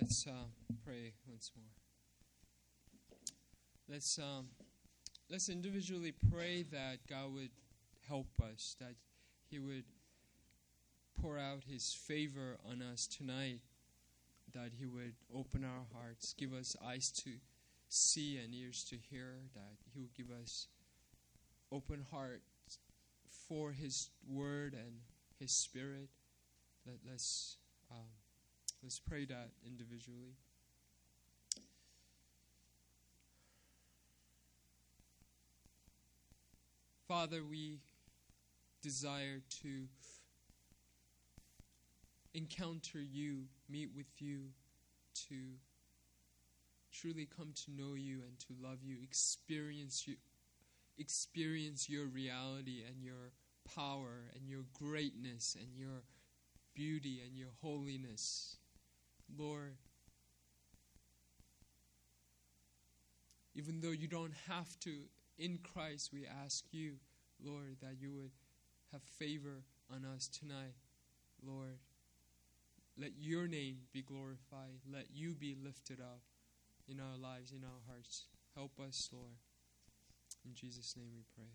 Let's pray once more. Let's individually pray that God would help us, that He would pour out His favor on us tonight, that He would open our hearts, give us eyes to see and ears to hear, that He would give us open hearts for His Word and His Spirit. Let's pray that individually. Father, we desire to encounter You, meet with You, to truly come to know You and to love You, experience Your reality and Your power and Your greatness and Your beauty and Your holiness. Lord, even though You don't have to, in Christ we ask You, Lord, that You would have favor on us tonight. Lord, let Your name be glorified. Let You be lifted up in our lives, in our hearts. Help us, Lord. In Jesus' name we pray.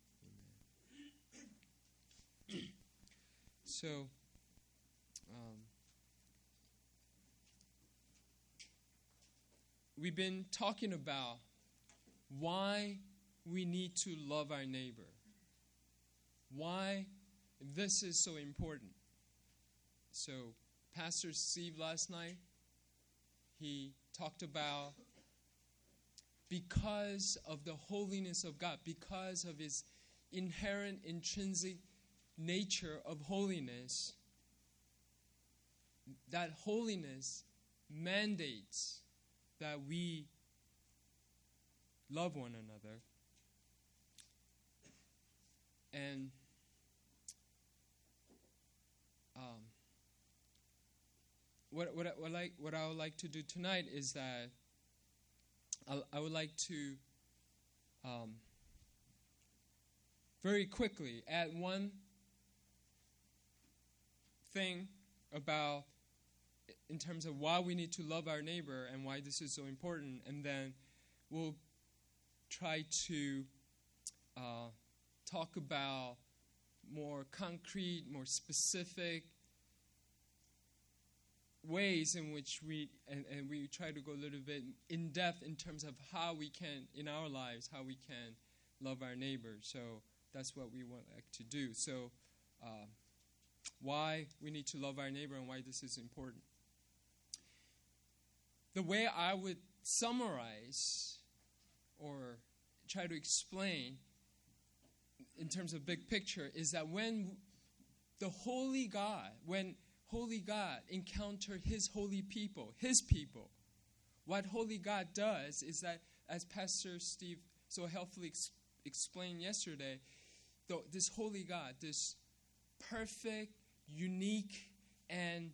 Amen. So, we've been talking about why we need to love our neighbor. Why this is so important. So, Pastor Steve last night, he talked about because of the holiness of God, because of His inherent, intrinsic nature of holiness, that holiness mandates that we love one another. And what I would like to do tonight is that I would like to very quickly add one thing about in terms of why we need to love our neighbor and why this is so important, and then we'll try to talk about more concrete, more specific ways in which we try to go a little bit in depth in terms of how we can, in our lives, how we can love our neighbor. So that's what we want to do. So why we need to love our neighbor and why this is important. The way I would summarize or try to explain in terms of big picture is that when Holy God encountered His holy people, His people, what Holy God does is that, as Pastor Steve so helpfully explained yesterday, this Holy God, this perfect, unique, and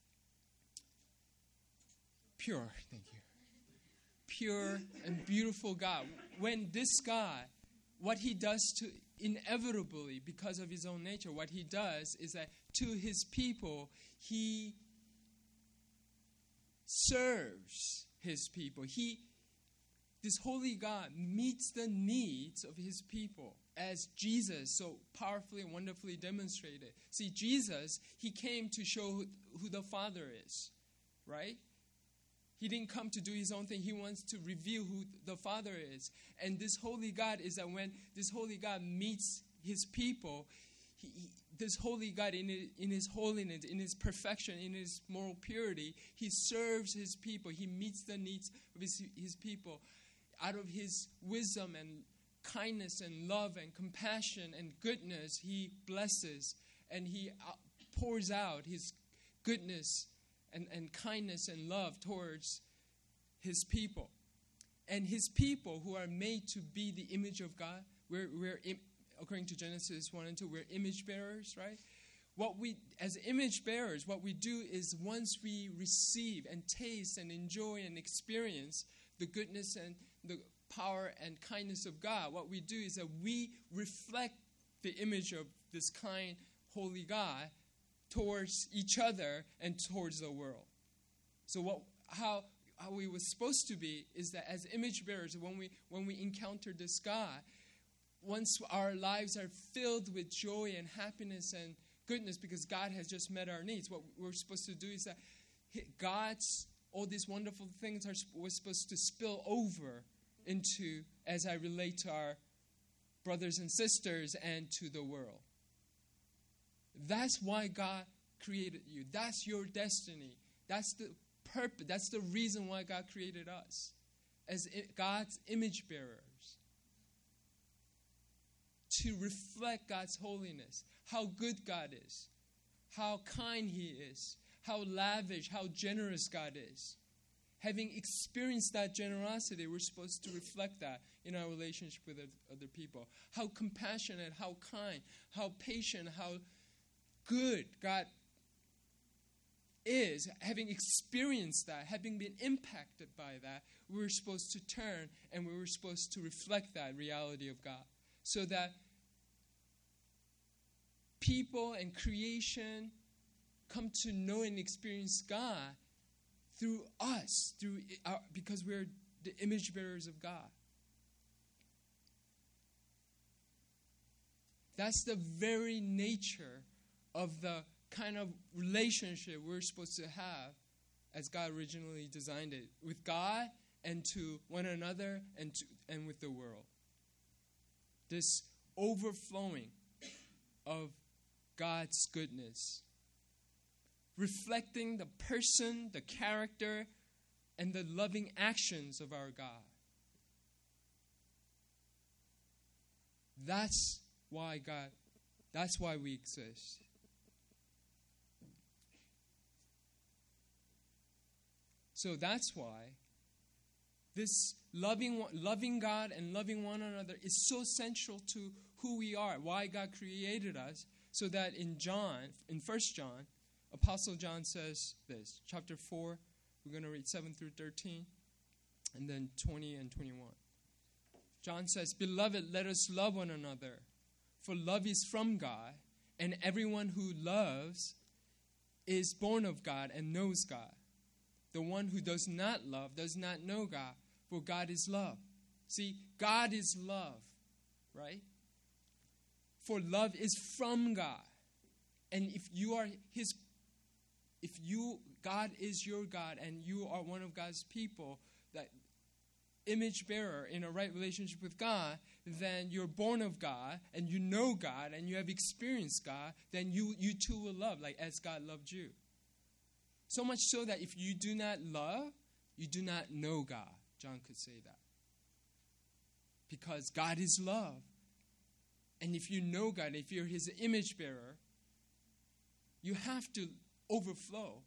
pure, thank you, pure and beautiful God, when this God, what He does to inevitably, because of His own nature, what He does is that to His people, He serves His people. This holy God meets the needs of His people, as Jesus so powerfully and wonderfully demonstrated. See, Jesus, He came to show who the Father is, right? He didn't come to do His own thing. He wants to reveal who the Father is. And this holy God is that when this holy God meets His people, this holy God in His holiness, in His perfection, in His moral purity, He serves His people. He meets the needs of His people. Out of His wisdom and kindness and love and compassion and goodness, He blesses and He pours out His goodness and kindness and love towards His people. And His people who are made to be the image of God, we're according to Genesis 1 and 2, we're image bearers, right? As image bearers, what we do is once we receive and taste and enjoy and experience the goodness and the power and kindness of God, what we do is that we reflect the image of this kind, holy God towards each other and towards the world. So how we were supposed to be is that as image bearers, when we encounter this God, once our lives are filled with joy and happiness and goodness because God has just met our needs, what we're supposed to do is that all these wonderful things we're supposed to spill over into as I relate to our brothers and sisters and to the world. That's why God created you. That's your destiny. That's the purpose. That's the reason why God created us as God's image bearers. To reflect God's holiness, how good God is, how kind He is, how lavish, how generous God is. Having experienced that generosity, we're supposed to reflect that in our relationship with other people. How compassionate, how kind, how patient, how good God is. Having experienced that, having been impacted by that, we're supposed to turn and we're supposed to reflect that reality of God. So that people and creation come to know and experience God through us, because we're the image bearers of God. That's the very nature of the kind of relationship we're supposed to have as God originally designed it, with God and to one another and with the world. This overflowing of God's goodness, reflecting the person, the character, and the loving actions of our God. That's why we exist. So that's why this loving God and loving one another is so central to who we are, why God created us, so that in 1 John, Apostle John says this, chapter 4, we're going to read 7 through 13, and then 20 and 21. John says, "Beloved, let us love one another, for love is from God, and everyone who loves is born of God and knows God. The one who does not love does not know God, for God is love." See, God is love, right? For love is from God. And God is your God and you are one of God's people, that image bearer in a right relationship with God, then you're born of God and you know God and you have experienced God, then you too will love, like as God loved you. So much so that if you do not love, you do not know God. John could say that. Because God is love. And if you know God, if you're His image bearer, you have to overflow.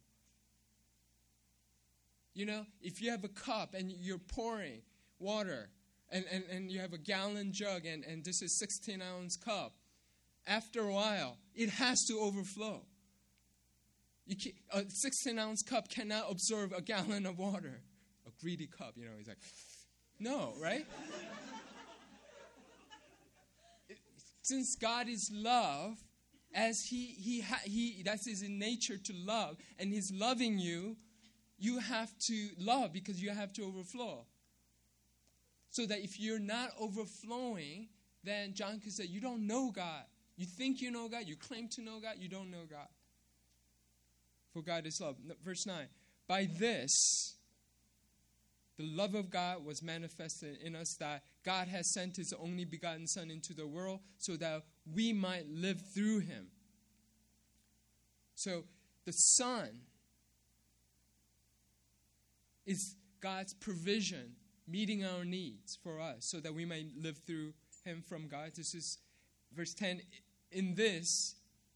You know, if you have a cup and you're pouring water and you have a gallon jug and this is 16-ounce cup, after a while, it has to overflow. A 16-ounce cup cannot absorb a gallon of water. A greedy cup, he's like, no, right? Since God is love, as he that's His nature to love, and He's loving you, you have to love because you have to overflow. So that if you're not overflowing, then John could say, you don't know God. You think you know God, you claim to know God, you don't know God. For God is love. Verse 9, by this, the love of God was manifested in us, that God has sent His only begotten Son into the world so that we might live through Him. So the Son is God's provision, meeting our needs for us so that we might live through Him from God. This is verse 10. In this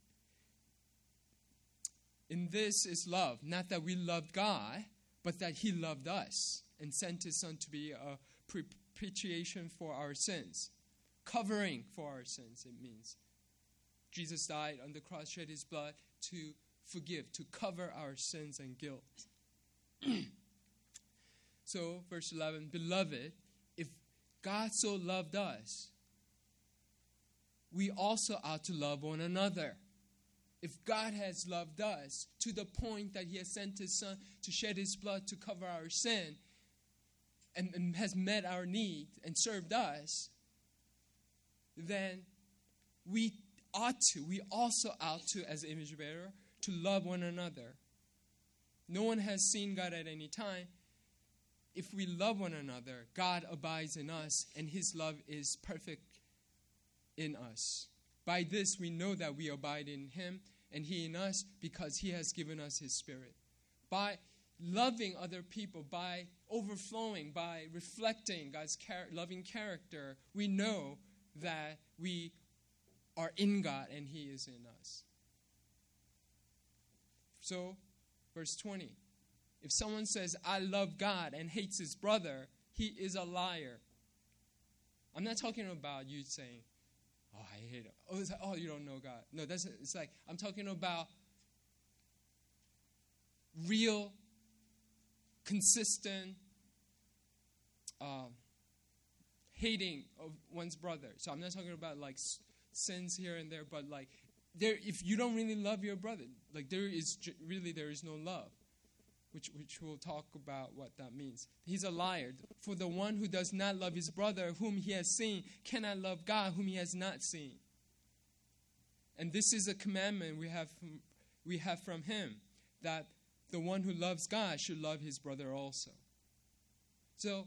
is love, not that we loved God, but that He loved us and sent His Son to be a propitiation for our sins. Covering for our sins, it means. Jesus died on the cross, shed His blood to forgive, to cover our sins and guilt. So, verse 11, beloved, if God so loved us, we also ought to love one another. if God has loved us to the point that he has sent his son to shed his blood to cover our sin and has met our need and served us, then we also ought to, as an image bearer, to love one another. No one has seen God at any time. If we love one another, God abides in us, and his love is perfect in us. By this we know that we abide in him, and he in us, because he has given us his Spirit. By loving other people, by overflowing, by reflecting God's loving character, we know that we are in God and he is in us. So, verse 20. If someone says, I love God and hates his brother, he is a liar. I'm not talking about you saying, oh, I hate him. Oh, it's like, oh, you don't know God. No, it's like, I'm talking about real, consistent hating of one's brother. So I'm not talking about like sins here and there, but like if you don't really love your brother, like there is no love, which we'll talk about what that means. He's a liar. For the one who does not love his brother whom he has seen cannot love God whom he has not seen. And this is a commandment we have from him, that the one who loves God should love his brother also. So,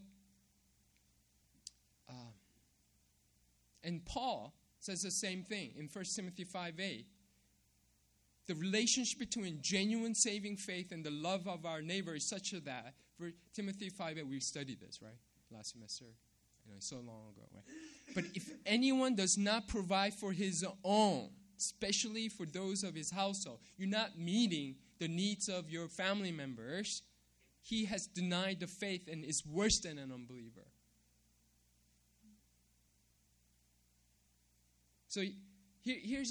and Paul says the same thing in 1 Timothy 5:8. The relationship between genuine saving faith and the love of our neighbor is such that, for Timothy 5:8, we studied this, right? Last semester. So long ago, right? But if anyone does not provide for his own, especially for those of his household, you're not meeting the needs of your family members, he has denied the faith and is worse than an unbeliever. So here's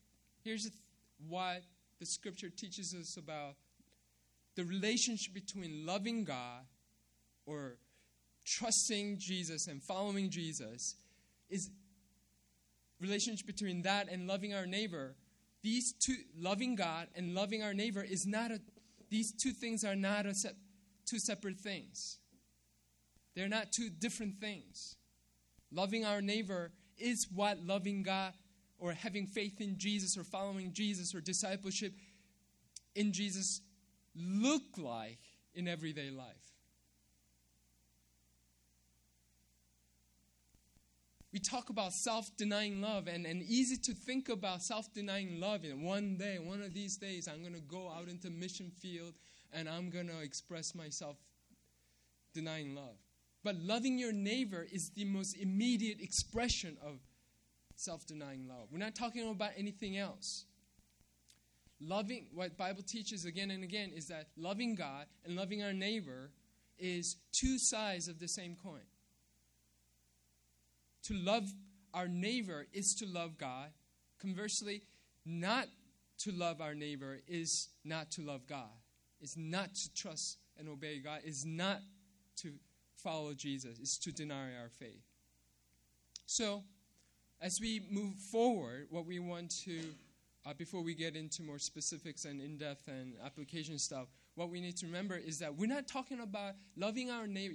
what the scripture teaches us about the relationship between loving God or trusting Jesus and following Jesus. Is relationship between that and loving our neighbor. These two, loving God and loving our neighbor, these two things are not two separate things. They're not two different things. Loving our neighbor is what loving God or having faith in Jesus or following Jesus or discipleship in Jesus look like in everyday life. We talk about self-denying love, and easy to think about self-denying love in one day, one of these days, I'm going to go out into mission field and I'm going to express my self-denying love. But loving your neighbor is the most immediate expression of self-denying love. We're not talking about anything else. Loving, what Bible teaches again and again, is that loving God and loving our neighbor is two sides of the same coin. To love our neighbor is to love God. Conversely, not to love our neighbor is not to love God. It's not to trust and obey God. It's not to follow Jesus. It's to deny our faith. So, as we move forward, what we want to, before we get into more specifics and in-depth and application stuff, what we need to remember is that we're not talking about loving our neighbor,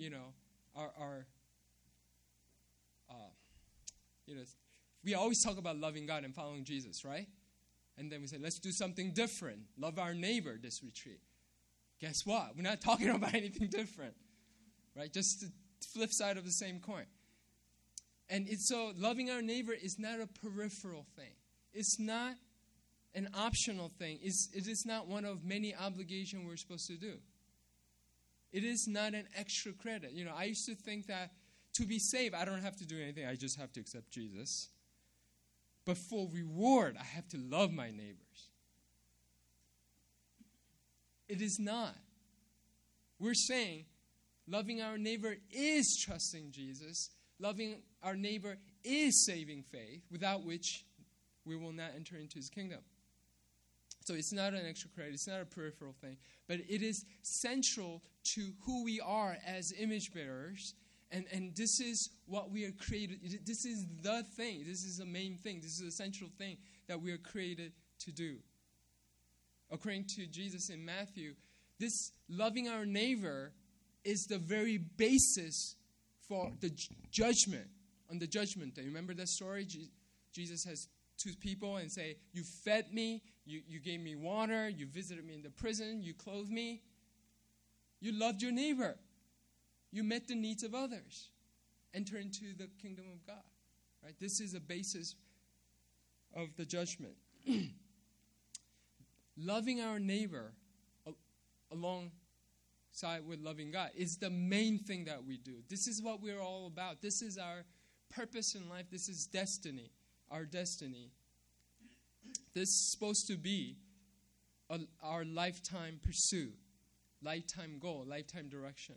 we always talk about loving God and following Jesus, right? And then we say, let's do something different. Love our neighbor this retreat. Guess what? We're not talking about anything different, right? Just the flip side of the same coin. And so loving our neighbor is not a peripheral thing. It's not an optional thing. It is not one of many obligations we're supposed to do. It is not an extra credit. I used to think that to be saved, I don't have to do anything. I just have to accept Jesus. But for reward, I have to love my neighbors. It is not. We're saying loving our neighbor is trusting Jesus. Loving our neighbor is saving faith, without which we will not enter into his kingdom. So it's not an extra credit. It's not a peripheral thing. But it is central to who we are as image bearers. And this is what we are created. This is the thing. This is the main thing. This is the central thing that we are created to do. according to Jesus in Matthew, this loving our neighbor is the very basis for the judgment, on the judgment day. Remember that story? Jesus has two people and say, you fed me, you gave me water, you visited me in the prison, you clothed me. You loved your neighbor. You met the needs of others. Enter into the kingdom of God. Right? This is a basis of the judgment. Loving our neighbor alongside with loving God is the main thing that we do. This is what we're all about. This is our purpose in life. This is destiny, our destiny. This is supposed to be our lifetime pursuit, lifetime goal, lifetime direction.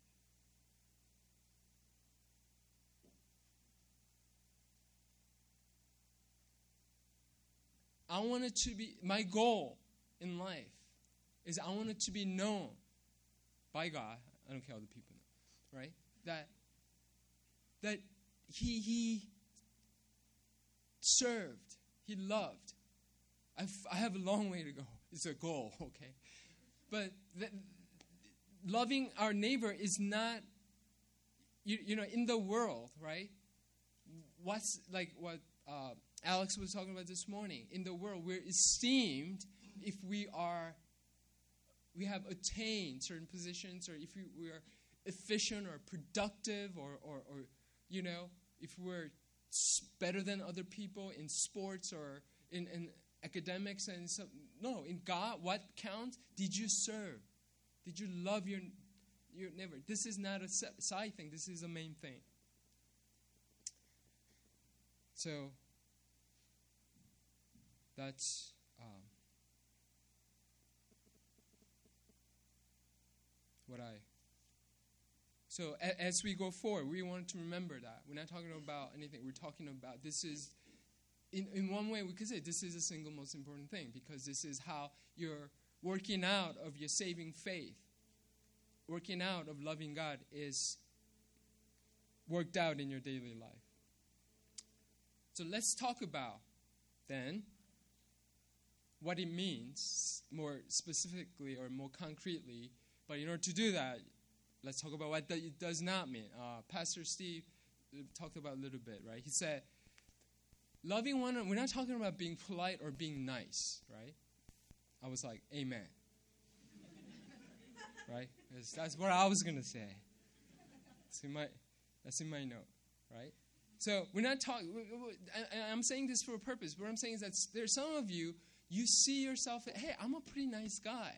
I want it to be, my goal in life is I want it to be known by God. I don't care how the people know, right? That he served, he loved. I have a long way to go. It's a goal, okay? But loving our neighbor is not, you know, in the world, right? What's like what Alex was talking about this morning. In the world, we're esteemed if we have attained certain positions, or if we are efficient or productive, or you know, if we're better than other people in sports or in academics and so. No, in God, what counts? Did you serve? Did you love your neighbor? This is not a side thing. This is a main thing. So that's what I. So as we go forward, we want to remember that we're not talking about anything. We're talking about this is. In one way, we could say this is the single most important thing, because this is how you're working out of your saving faith. Working out of loving God is worked out in your daily life. So let's talk about, then, what it means more specifically or more concretely. But in order to do that, let's talk about what it does not mean. Pastor Steve talked about a little bit, right? He said, loving one another, we're not talking about being polite or being nice, right? I was like, amen. Right? That's what I was going to say. That's in my note, right? So we're not talking, I'm saying this for a purpose. What I'm saying is that there's some of you, you see yourself, hey, I'm a pretty nice guy.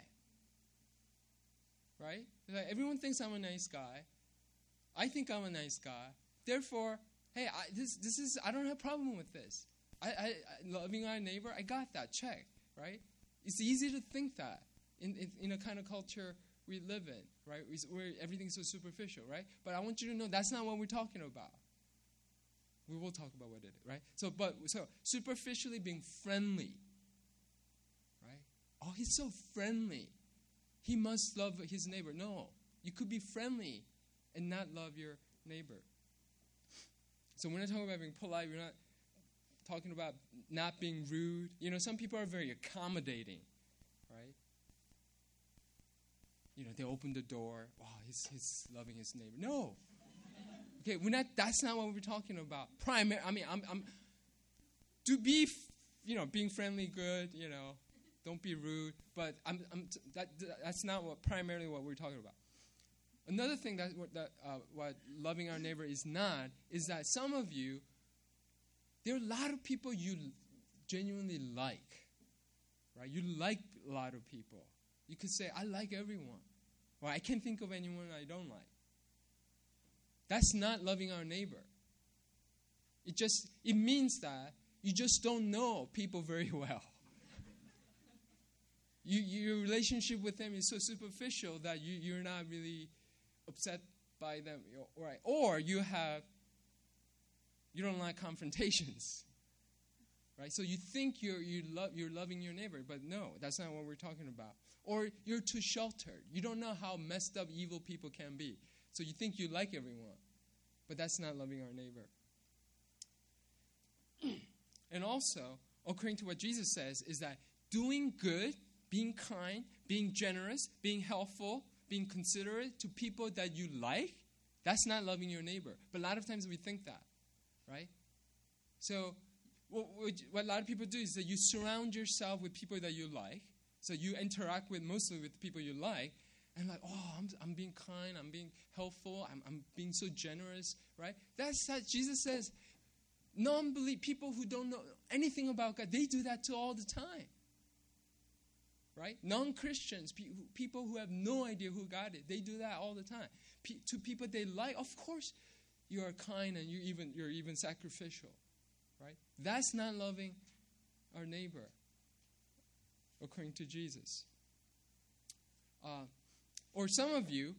Right? Like, everyone thinks I'm a nice guy. I think I'm a nice guy. Therefore, hey, I don't have a problem with this. I loving our neighbor, I got that, check, right? It's easy to think that in a kind of culture we live in, right? Where everything's so superficial, right? But I want you to know that's not what we're talking about. We will talk about what it is, right? So superficially being friendly, right? Oh, he's so friendly. He must love his neighbor. No, you could be friendly and not love your neighbor. So we're not talking about being polite. We're not talking about not being rude. You know, some people are very accommodating, right? You know, they open the door. Wow, he's loving his neighbor. No. Okay, that's not what we're talking about. I'm to be, being friendly, good, don't be rude. But that's not primarily what we're talking about. Another thing that what loving our neighbor is not is that some of you, there are a lot of people you genuinely like, right? You like a lot of people. You could say, I like everyone. Or I can't think of anyone I don't like. That's not loving our neighbor. It means that you just don't know people very well. Your relationship with them is so superficial that you're not really upset by them, right? Or you don't like confrontations, right? So you think you're loving your neighbor, but no, that's not what we're talking about. Or you're too sheltered. You don't know how messed up evil people can be. So you think you like everyone, but that's not loving our neighbor. And also, according to what Jesus says, is that doing good being kind, being generous, being helpful, being considerate to people that you like, that's not loving your neighbor. But a lot of times we think that, right? So what a lot of people do is that you surround yourself with people that you like. So you interact mostly with people you like. And like, oh, I'm being kind, I'm being helpful, I'm being so generous, right? That's that Jesus says, people who don't know anything about God, they do that too all the time. Right? Non-Christians, people who have no idea who God is, they do that all the time. To people they like, of course, you are kind and you're even sacrificial. Right? That's not loving our neighbor, according to Jesus. Or some of you,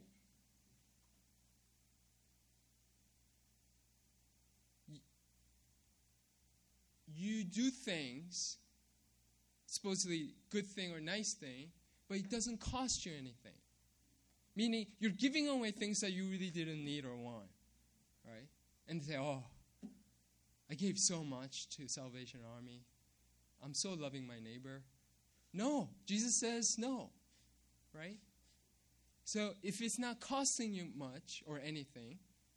you do things, supposedly good thing or nice thing, but it doesn't cost you anything. Meaning, you're giving away things that you really didn't need or want. Right? And say, oh, I gave so much to Salvation Army. I'm so loving my neighbor. No, Jesus says no. Right? So if it's not costing you much or anything,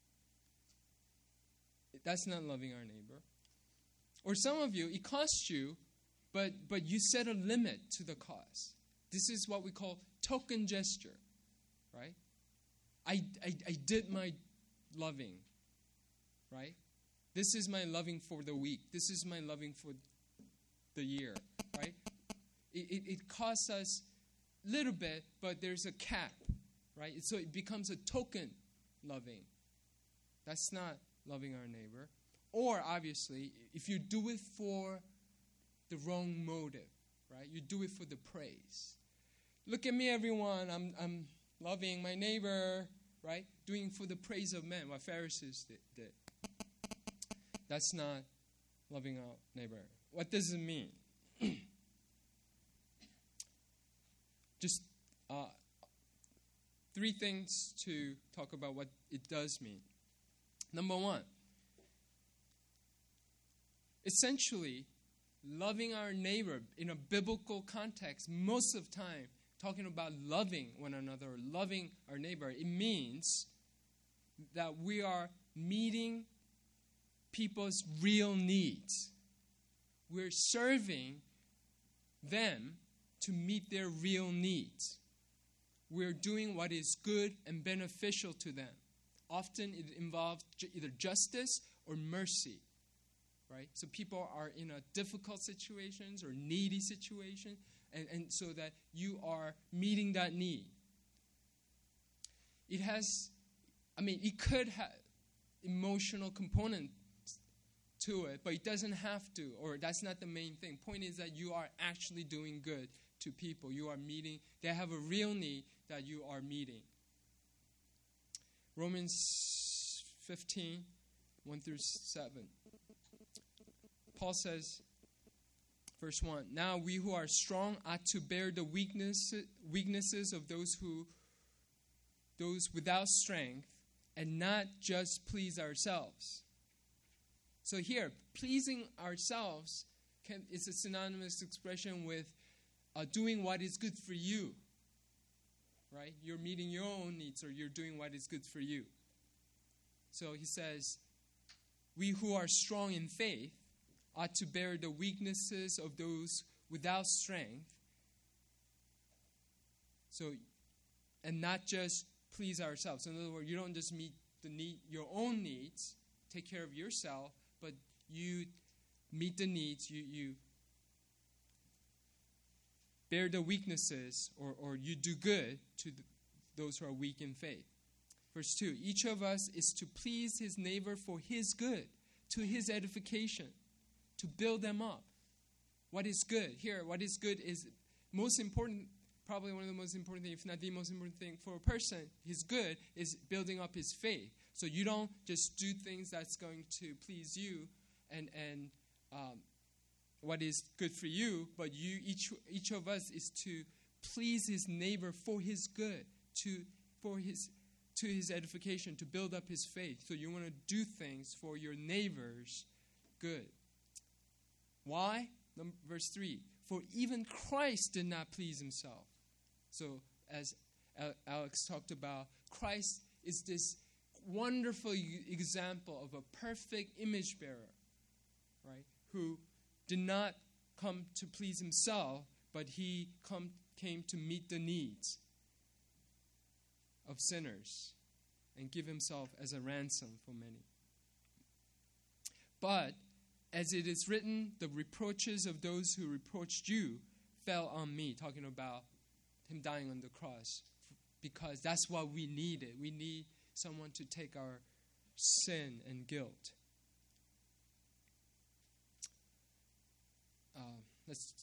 that's not loving our neighbor. Or some of you, it costs you, but you set a limit to the cost. This is what we call token gesture, right? I did my loving, right? This is my loving for the week. This is my loving for the year, right? It costs us a little bit, but there's a cap, right? So it becomes a token loving. That's not loving our neighbor. Or, obviously, if you do it for the wrong motive, right? You do it for the praise. Look at me, everyone. I'm loving my neighbor, right? Doing for the praise of men, what Pharisees did. That's not loving our neighbor. What does it mean? Just 3 things to talk about what it does mean. Number 1. Essentially, loving our neighbor in a biblical context, most of the time, talking about loving one another or loving our neighbor, it means that we are meeting people's real needs. We're serving them to meet their real needs. We're doing what is good and beneficial to them. Often it involves either justice or mercy. Right? So people are in a difficult situations or needy situation, and so that you are meeting that need. It could have emotional component to it, but it doesn't have to, or that's not the main thing. Point is that you are actually doing good to people. You are meeting, they have a real need that you are meeting. Romans 15, 1-7. Paul says, verse 1, now we who are strong ought to bear the weaknesses of those without strength, and not just please ourselves. So here, pleasing ourselves is a synonymous expression with doing what is good for you. Right? You're meeting your own needs, or you're doing what is good for you. So he says, we who are strong in faith ought to bear the weaknesses of those without strength. So, and not just please ourselves. In other words, you don't just meet your own needs, take care of yourself, but you meet the needs, you bear the weaknesses, or you do good to those who are weak in faith. Verse 2, each of us is to please his neighbor for his good, to his edification, to build them up. What is good? Here, what is good is most important, probably one of the most important things, if not the most important thing for a person, his good is building up his faith. So you don't just do things that's going to please you and what is good for you, but each of us is to please his neighbor for his good, to his edification, to build up his faith. So you want to do things for your neighbor's good. Why? Verse 3, For even Christ did not please himself. So as Alex talked about, Christ is this wonderful example of a perfect image bearer, right? Who did not come to please himself, but he came to meet the needs of sinners and give himself as a ransom for many. But as it is written, the reproaches of those who reproached you fell on me, talking about him dying on the cross, because that's what we needed. We need someone to take our sin and guilt. Let's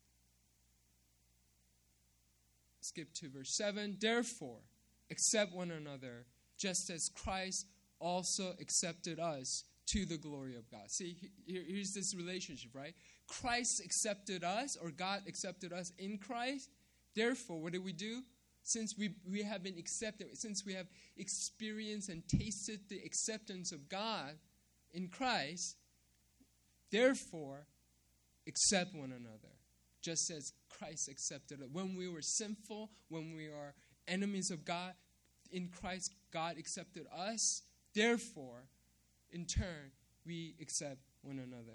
skip to verse 7. Therefore, accept one another, just as Christ also accepted us to the glory of God. See, here's this relationship, right? Christ accepted us, or God accepted us in Christ. Therefore, what do? Since we have been accepted, since we have experienced and tasted the acceptance of God in Christ, therefore, accept one another, just as Christ accepted us. When we were sinful, when we are enemies of God, in Christ, God accepted us. Therefore, in turn, we accept one another.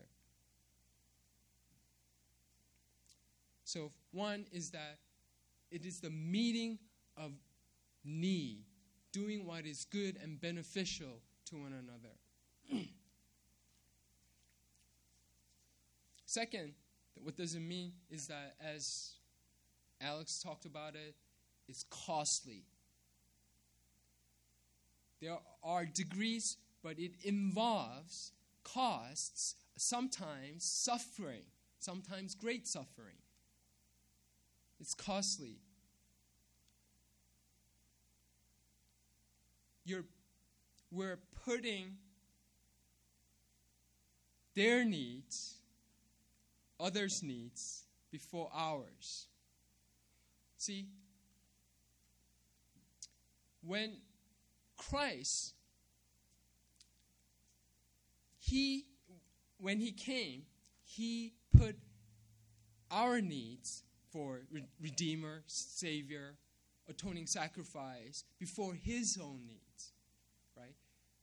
So, one is that it is the meeting of need, doing what is good and beneficial to one another. Second, what does it mean is that, as Alex talked about it, it's costly. There are degrees, but it involves costs, sometimes suffering, sometimes great suffering. It's costly. We're putting their needs, others' needs, before ours. See, when Christ, when he came, he put our needs for Redeemer, Savior, atoning sacrifice before his own needs, right?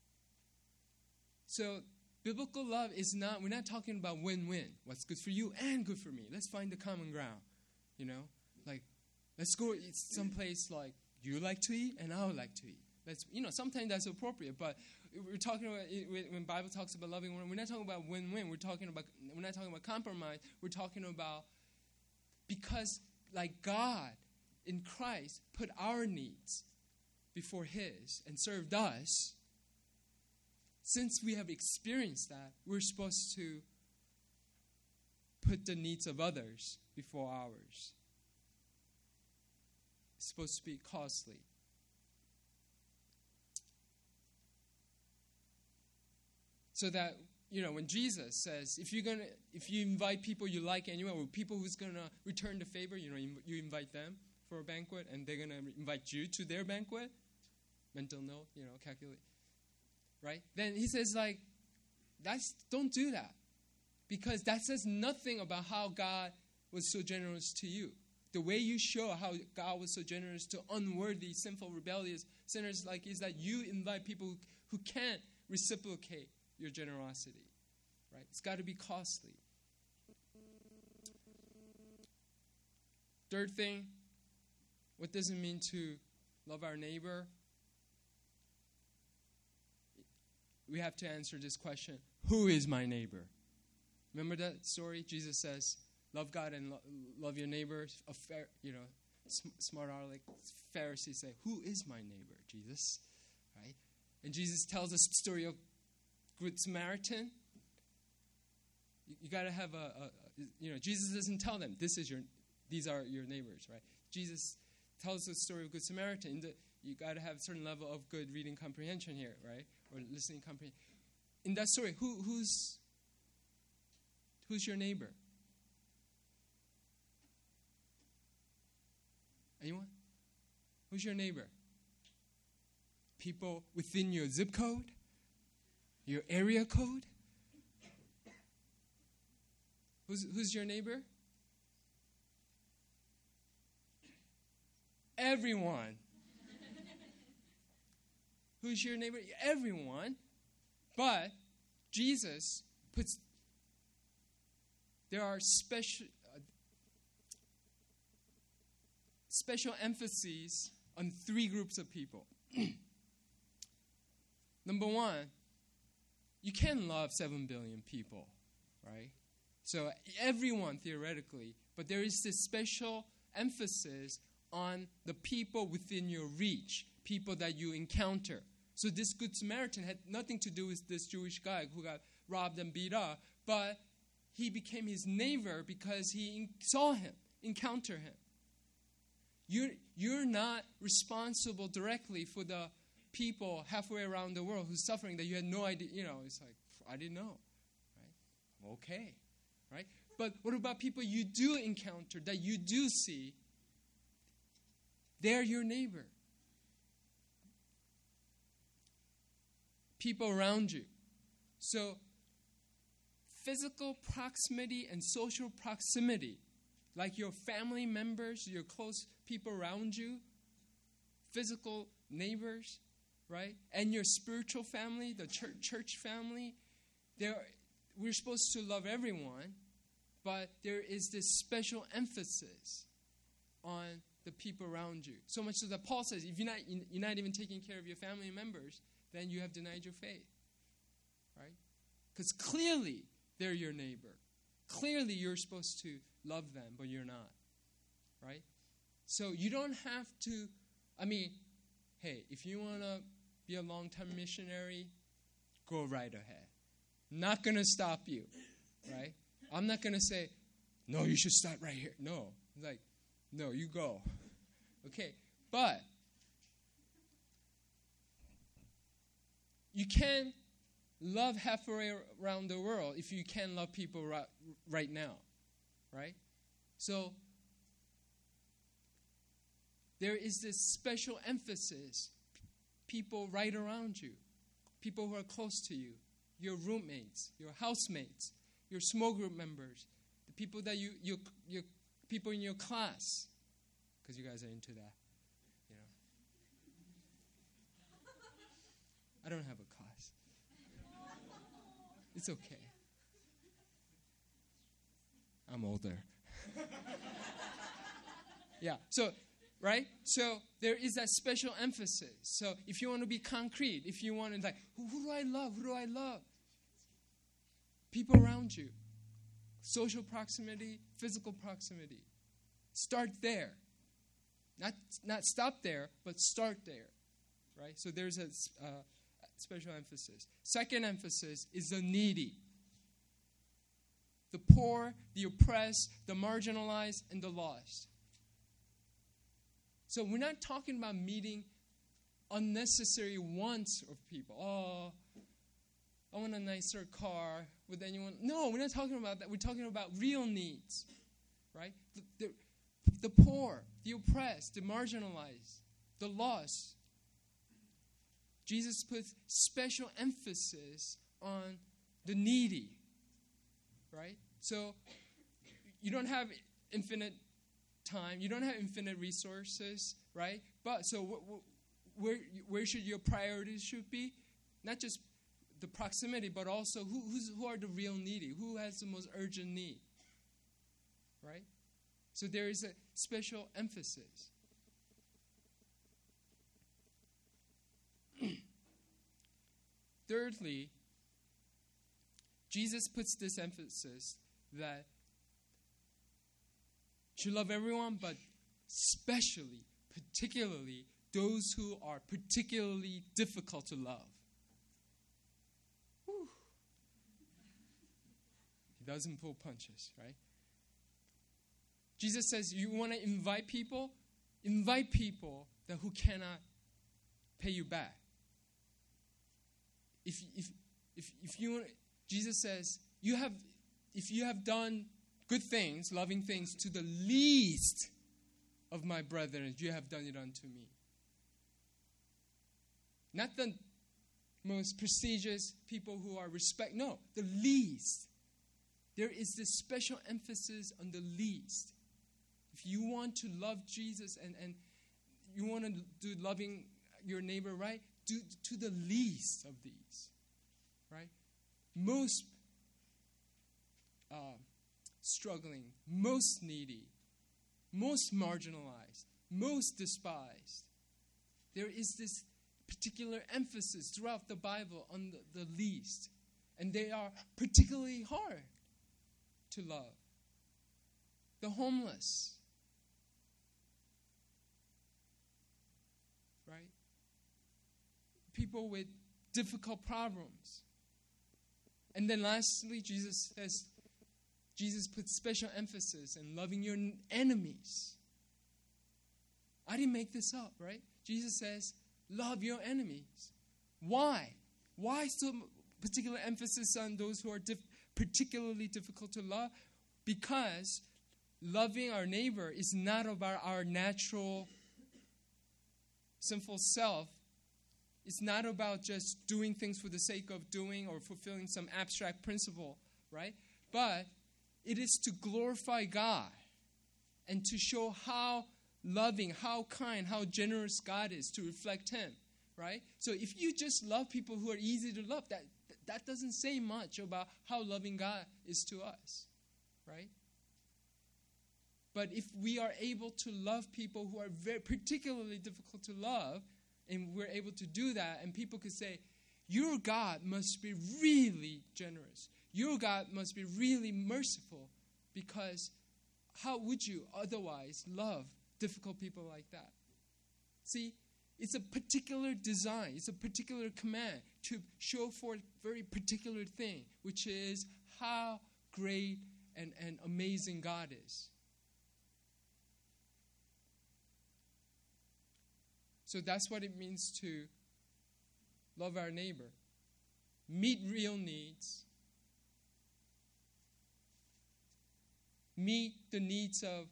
So biblical love is not, we're not talking about win-win. What's good for you and good for me. Let's find the common ground, Like, let's go eat someplace like you like to eat and I would like to eat. Sometimes that's appropriate, but we're talking about, when Bible talks about loving one, we're not talking about win-win. We're not talking about compromise. We're talking about, because like God in Christ put our needs before his and served us, since we have experienced that, we're supposed to put the needs of others before ours. It's supposed to be costly. So that, when Jesus says, if you invite people you like anyway, or people who's going to return the favor, you invite them for a banquet, and they're going to invite you to their banquet, mental note, calculate, right? Then he says, don't do that, because that says nothing about how God was so generous to you. The way you show how God was so generous to unworthy, sinful, rebellious sinners is that you invite people who can't reciprocate your generosity, right? It's got to be costly. Third thing, what does it mean to love our neighbor? We have to answer this question: who is my neighbor? Remember that story? Jesus says, love God and love your neighbor. Smart aleck Pharisees say, who is my neighbor, Jesus? Right? And Jesus tells us the story of Good Samaritan. You got to have Jesus doesn't tell them, these are your neighbors, right? Jesus tells the story of Good Samaritan. You got to have a certain level of good reading comprehension here, right? Or listening comprehension. In that story, who's your neighbor? Anyone? Who's your neighbor? People within your zip code? Your area code? Who's your neighbor? Everyone. Who's your neighbor? Everyone. But Jesus puts, there are special emphases on 3 groups of people. Number 1, you can love 7 billion people, right? So everyone, theoretically, but there is this special emphasis on the people within your reach, people that you encounter. So this Good Samaritan had nothing to do with this Jewish guy who got robbed and beat up, but he became his neighbor because he saw him, encountered him. You're not responsible directly for the people halfway around the world who's suffering that you had no idea. It's like, I didn't know. Right? Okay. Right? But what about people you do encounter, that you do see? They're your neighbor. People around you. So physical proximity and social proximity, like your family members, your close people around you, physical neighbors, right? And your spiritual family, the church family, we're supposed to love everyone, but there is this special emphasis on the people around you. So much so that Paul says, if you're not even taking care of your family members, then you have denied your faith, right? Because clearly they're your neighbor. Clearly you're supposed to love them, but you're not, right? So you don't have to, hey, if you want to be a long-term missionary, go right ahead. Not going to stop you, right? I'm not going to say, no, you should start right here. No. Like, no, you go. Okay, but you can love halfway around the world if you can love people right now, right? So there is this special emphasis, people right around you, people who are close to you, your roommates, your housemates, your small group members, the people that your people in your class, because you guys are into that, I don't have a class. It's okay. I'm older. Yeah, so, right? So there is that special emphasis. So if you want to be concrete, if you want to who do I love? Who do I love? People around you. Social proximity, physical proximity. Start there. Not stop there, but start there. Right? So there's a special emphasis. Second emphasis is the needy. The poor, the oppressed, the marginalized, and the lost. So we're not talking about meeting unnecessary wants of people. Oh, I want a nicer car. Would anyone? No, we're not talking about that. We're talking about real needs, right? The poor, the oppressed, the marginalized, the lost. Jesus puts special emphasis on the needy, right? So you don't have infinite time. You don't have infinite resources, right? But so where should your priorities should be? Not just the proximity, but also who are the real needy? Who has the most urgent need, right? So there is a special emphasis. Thirdly, Jesus puts this emphasis that you should love everyone, but especially, particularly, those who are particularly difficult to love. Whew. He doesn't pull punches, right? Jesus says, you want to invite people that who cannot pay you back. If you want, Jesus says, if you have done good things, loving things to the least of my brethren, you have done it unto me. Not the most prestigious people who are no, the least. There is this special emphasis on the least. If you want to love Jesus and you want to do loving your neighbor right, do to the least of these, right? Most struggling, most needy, most marginalized, most despised. There is this particular emphasis throughout the Bible on the least. And they are particularly hard to love. The homeless. Right? People with difficult problems. And then lastly, Jesus puts special emphasis in loving your enemies. I didn't make this up, right? Jesus says, love your enemies. Why? Why so particular emphasis on those who are particularly difficult to love? Because loving our neighbor is not about our natural sinful self. It's not about just doing things for the sake of doing or fulfilling some abstract principle, right? But it is to glorify God and to show how loving, how kind, how generous God is, to reflect Him, right? So if you just love people who are easy to love, that doesn't say much about how loving God is to us, right? But if we are able to love people who are very particularly difficult to love, and we're able to do that, and people could say, your God must be really generous. Your God must be really merciful, because how would you otherwise love difficult people like that? See, it's a particular design, it's a particular command to show forth a very particular thing, which is how great and amazing God is. So that's what it means to love our neighbor. Meet real needs. Meet the needs of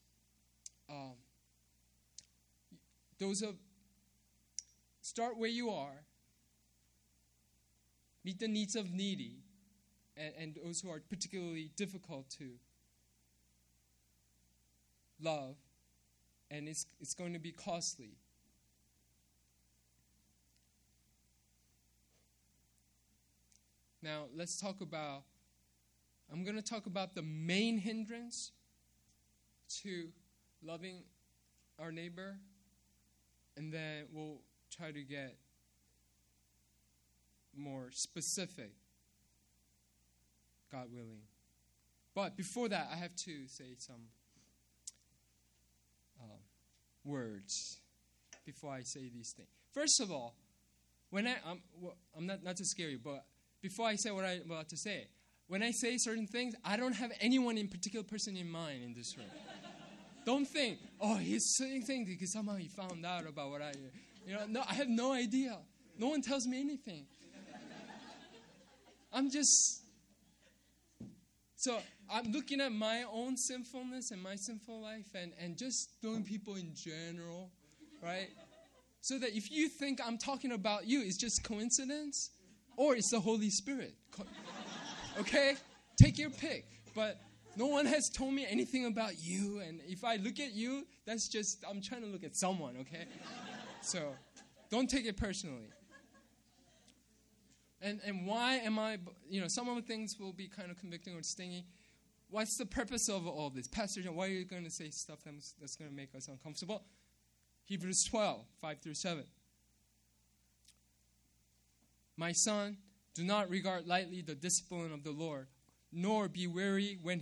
start where you are. Meet the needs of needy and those who are particularly difficult to love. And it's going to be costly. Now, I'm going to talk about the main hindrance to loving our neighbor, and then we'll try to get more specific, God willing. But before that, I have to say some words before I say these things. First of all, when I'm not to scare you, but before I say what I'm about to say, when I say certain things, I don't have anyone in particular person in mind in this room. Don't think, he's saying things because somehow he found out about what no, I have no idea. No one tells me anything. So I'm looking at my own sinfulness and my sinful life and just knowing people in general, right? So that if you think I'm talking about you, it's just coincidence, or it's the Holy Spirit. Okay? Take your pick. But no one has told me anything about you. And if I look at you, that's just, I'm trying to look at someone, okay? So don't take it personally. And why am I, some of the things will be kind of convicting or stinging. What's the purpose of all this? Pastor John, why are you going to say stuff that's going to make us uncomfortable? Hebrews 12, 5-7. My son, do not regard lightly the discipline of the Lord, nor be weary when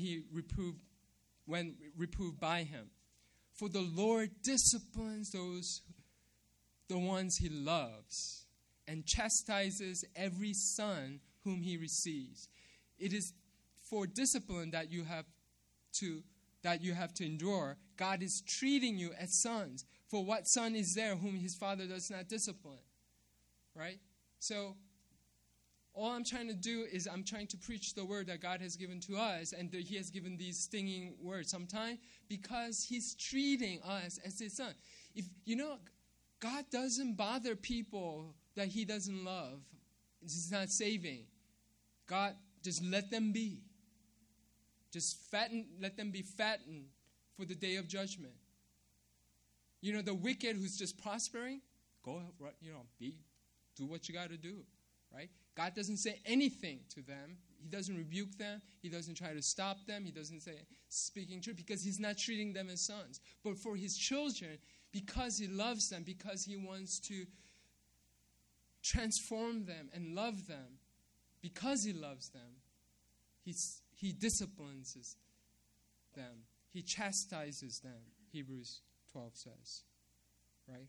reproved by him. For the Lord disciplines the ones he loves, and chastises every son whom he receives. It is for discipline that you have to endure. God is treating you as sons. For what son is there whom his father does not discipline? Right? So all I'm trying to do is I'm trying to preach the word that God has given to us, and he has given these stinging words sometimes because he's treating us as his son. If God doesn't bother people that he doesn't love. This is not saving. God, just let them be. Just let them be fattened for the day of judgment. The wicked who's just prospering, go, do what you got to do, right? God doesn't say anything to them. He doesn't rebuke them. He doesn't try to stop them. He doesn't say speaking truth because he's not treating them as sons. But for his children, because he loves them, because he wants to transform them and love them, because he loves them, he disciplines them. He chastises them, Hebrews 12 says, right?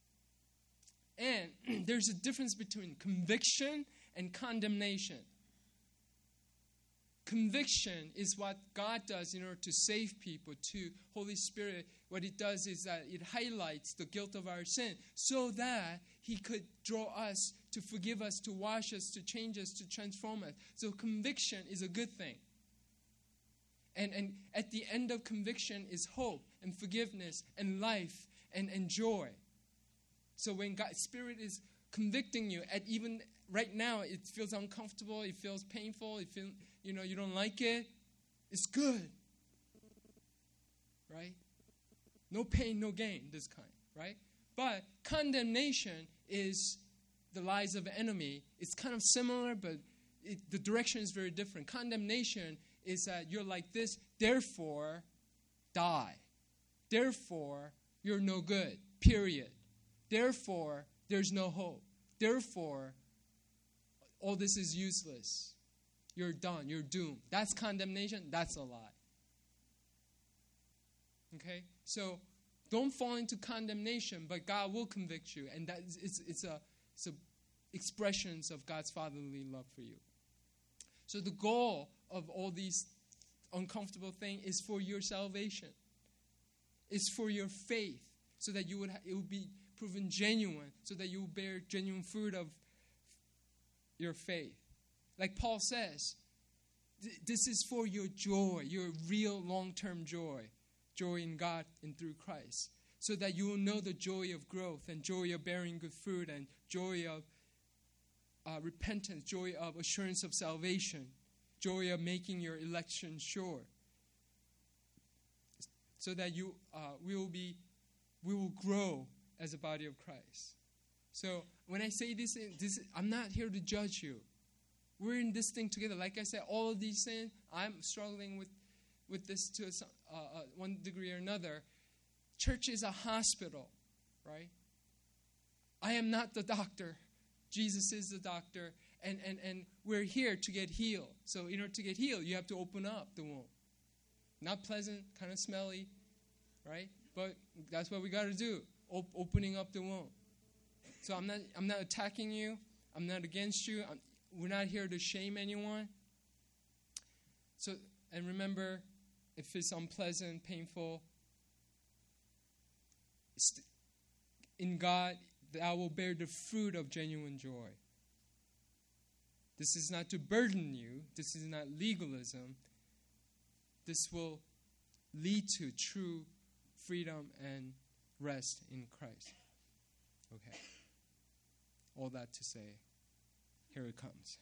And there's a difference between conviction and condemnation. Conviction is what God does in order to save people. To Holy Spirit, what it does is that it highlights the guilt of our sin so that he could draw us, to forgive us, to wash us, to change us, to transform us. So conviction is a good thing. And at the end of conviction is hope and forgiveness and life and joy. So when God's Spirit is convicting you, at even right now it feels uncomfortable, it feels painful, you don't like it, it's good. Right? No pain, no gain, this kind, right? But condemnation is the lies of the enemy. It's kind of similar, but the direction is very different. Condemnation is that you're like this, therefore die. Therefore, you're no good, period. Therefore, there's no hope. Therefore, all this is useless. You're done. You're doomed. That's condemnation. That's a lie. Okay? So don't fall into condemnation, but God will convict you. And it's a expressions of God's fatherly love for you. So the goal of all these uncomfortable things is for your salvation. It's for your faith, so that it will be proven genuine, so that you will bear genuine fruit of your faith. Like Paul says, this is for your joy, your real long-term joy in God and through Christ, so that you will know the joy of growth and joy of bearing good fruit and joy of repentance, joy of assurance of salvation, joy of making your election sure, so that we will grow as a body of Christ. So when I say this, I'm not here to judge you. We're in this thing together. Like I said, all of these things, I'm struggling with this to one degree or another. Church is a hospital, right? I am not the doctor. Jesus is the doctor. And we're here to get healed. So in order to get healed, you have to open up the womb. Not pleasant, kind of smelly, right? But that's what we got to do, opening up the womb. So I'm not attacking you. I'm not against you. We're not here to shame anyone. So, and remember, if it's unpleasant, painful, in God, I will bear the fruit of genuine joy. This is not to burden you. This is not legalism. This will lead to true freedom and rest in Christ. Okay. All that to say, here it comes.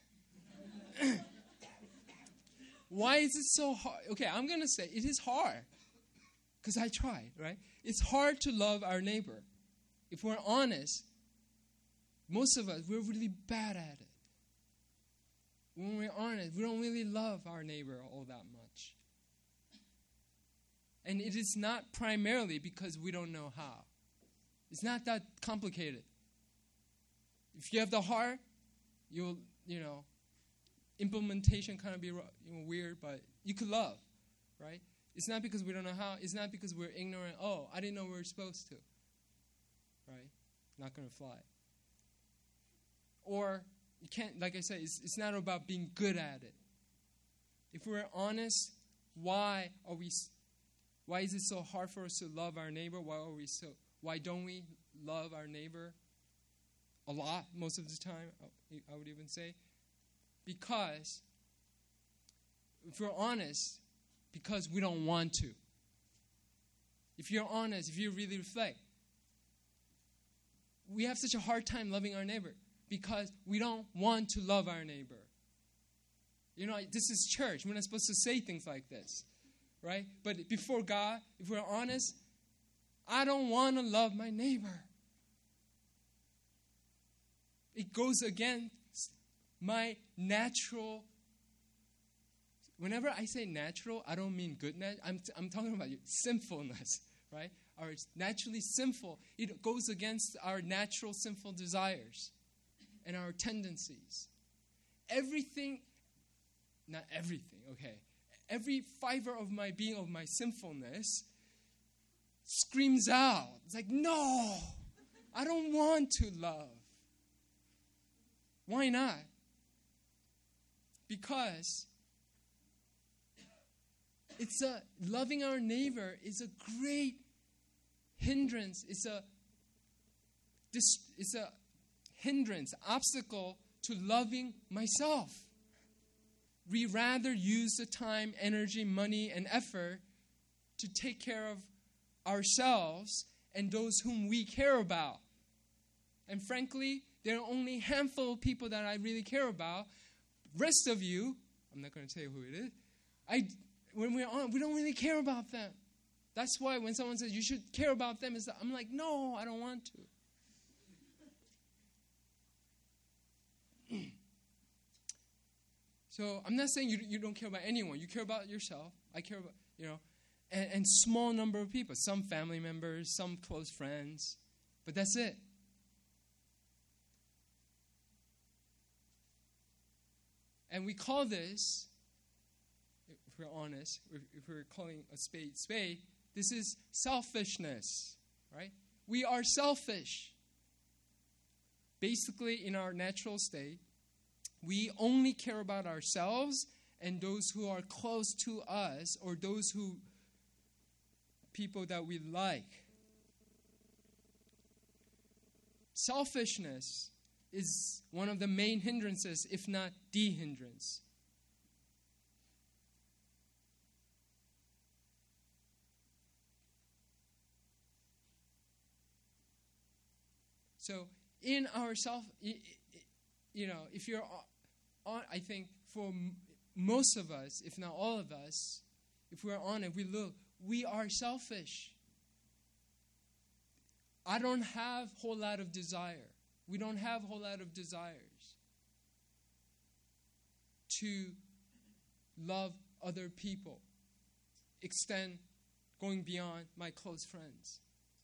Why is it so hard? Okay, I'm going to say it is hard. Because I tried, right? It's hard to love our neighbor. If we're honest, most of us, we're really bad at it. When we're honest, we don't really love our neighbor all that much. And it is not primarily because we don't know how. It's not that complicated. If you have the heart, you'll, implementation kind of be weird, but you could love, right? It's not because we don't know how. It's not because we're ignorant. Oh, I didn't know we were supposed to, right? Not going to fly. Or you can't, like I said, it's not about being good at it. If we're honest, why is it so hard for us to love our neighbor? Why don't we love our neighbor a lot most of the time, I would even say? Because, if we're honest, because we don't want to. If you're honest, if you really reflect, we have such a hard time loving our neighbor because we don't want to love our neighbor. This is church. We're not supposed to say things like this, right? But before God, if we're honest, I don't want to love my neighbor. It goes against my natural. Whenever I say natural, I don't mean good. I'm talking about sinfulness, right? Or it's naturally sinful. It goes against our natural sinful desires and our tendencies. Everything, not everything, okay. Every fiber of my being, of my sinfulness, screams out. It's like, no, I don't want to love. Why not? Because loving our neighbor is a great hindrance. It's a hindrance, obstacle to loving myself. We rather use the time, energy, money, and effort to take care of ourselves and those whom we care about. And frankly, there are only a handful of people that I really care about. Rest of you, I'm not going to tell you who it is, when we're on, we don't really care about them. That's why when someone says you should care about them, I'm like, no, I don't want to. So I'm not saying you don't care about anyone. You care about yourself. I care about, and small number of people. Some family members, some close friends. But that's it. And we call this, if we're honest, if we're calling a spade, this is selfishness, right? We are selfish. Basically, in our natural state, we only care about ourselves and those who are close to us or those people that we like. Selfishness is one of the main hindrances, if not the hindrance. So in ourself, if you're on, I think for most of us, if not all of us, if we're on it, we look, we are selfish. I don't have a whole lot of desire. We don't have a whole lot of desires to love other people, extend, going beyond my close friends.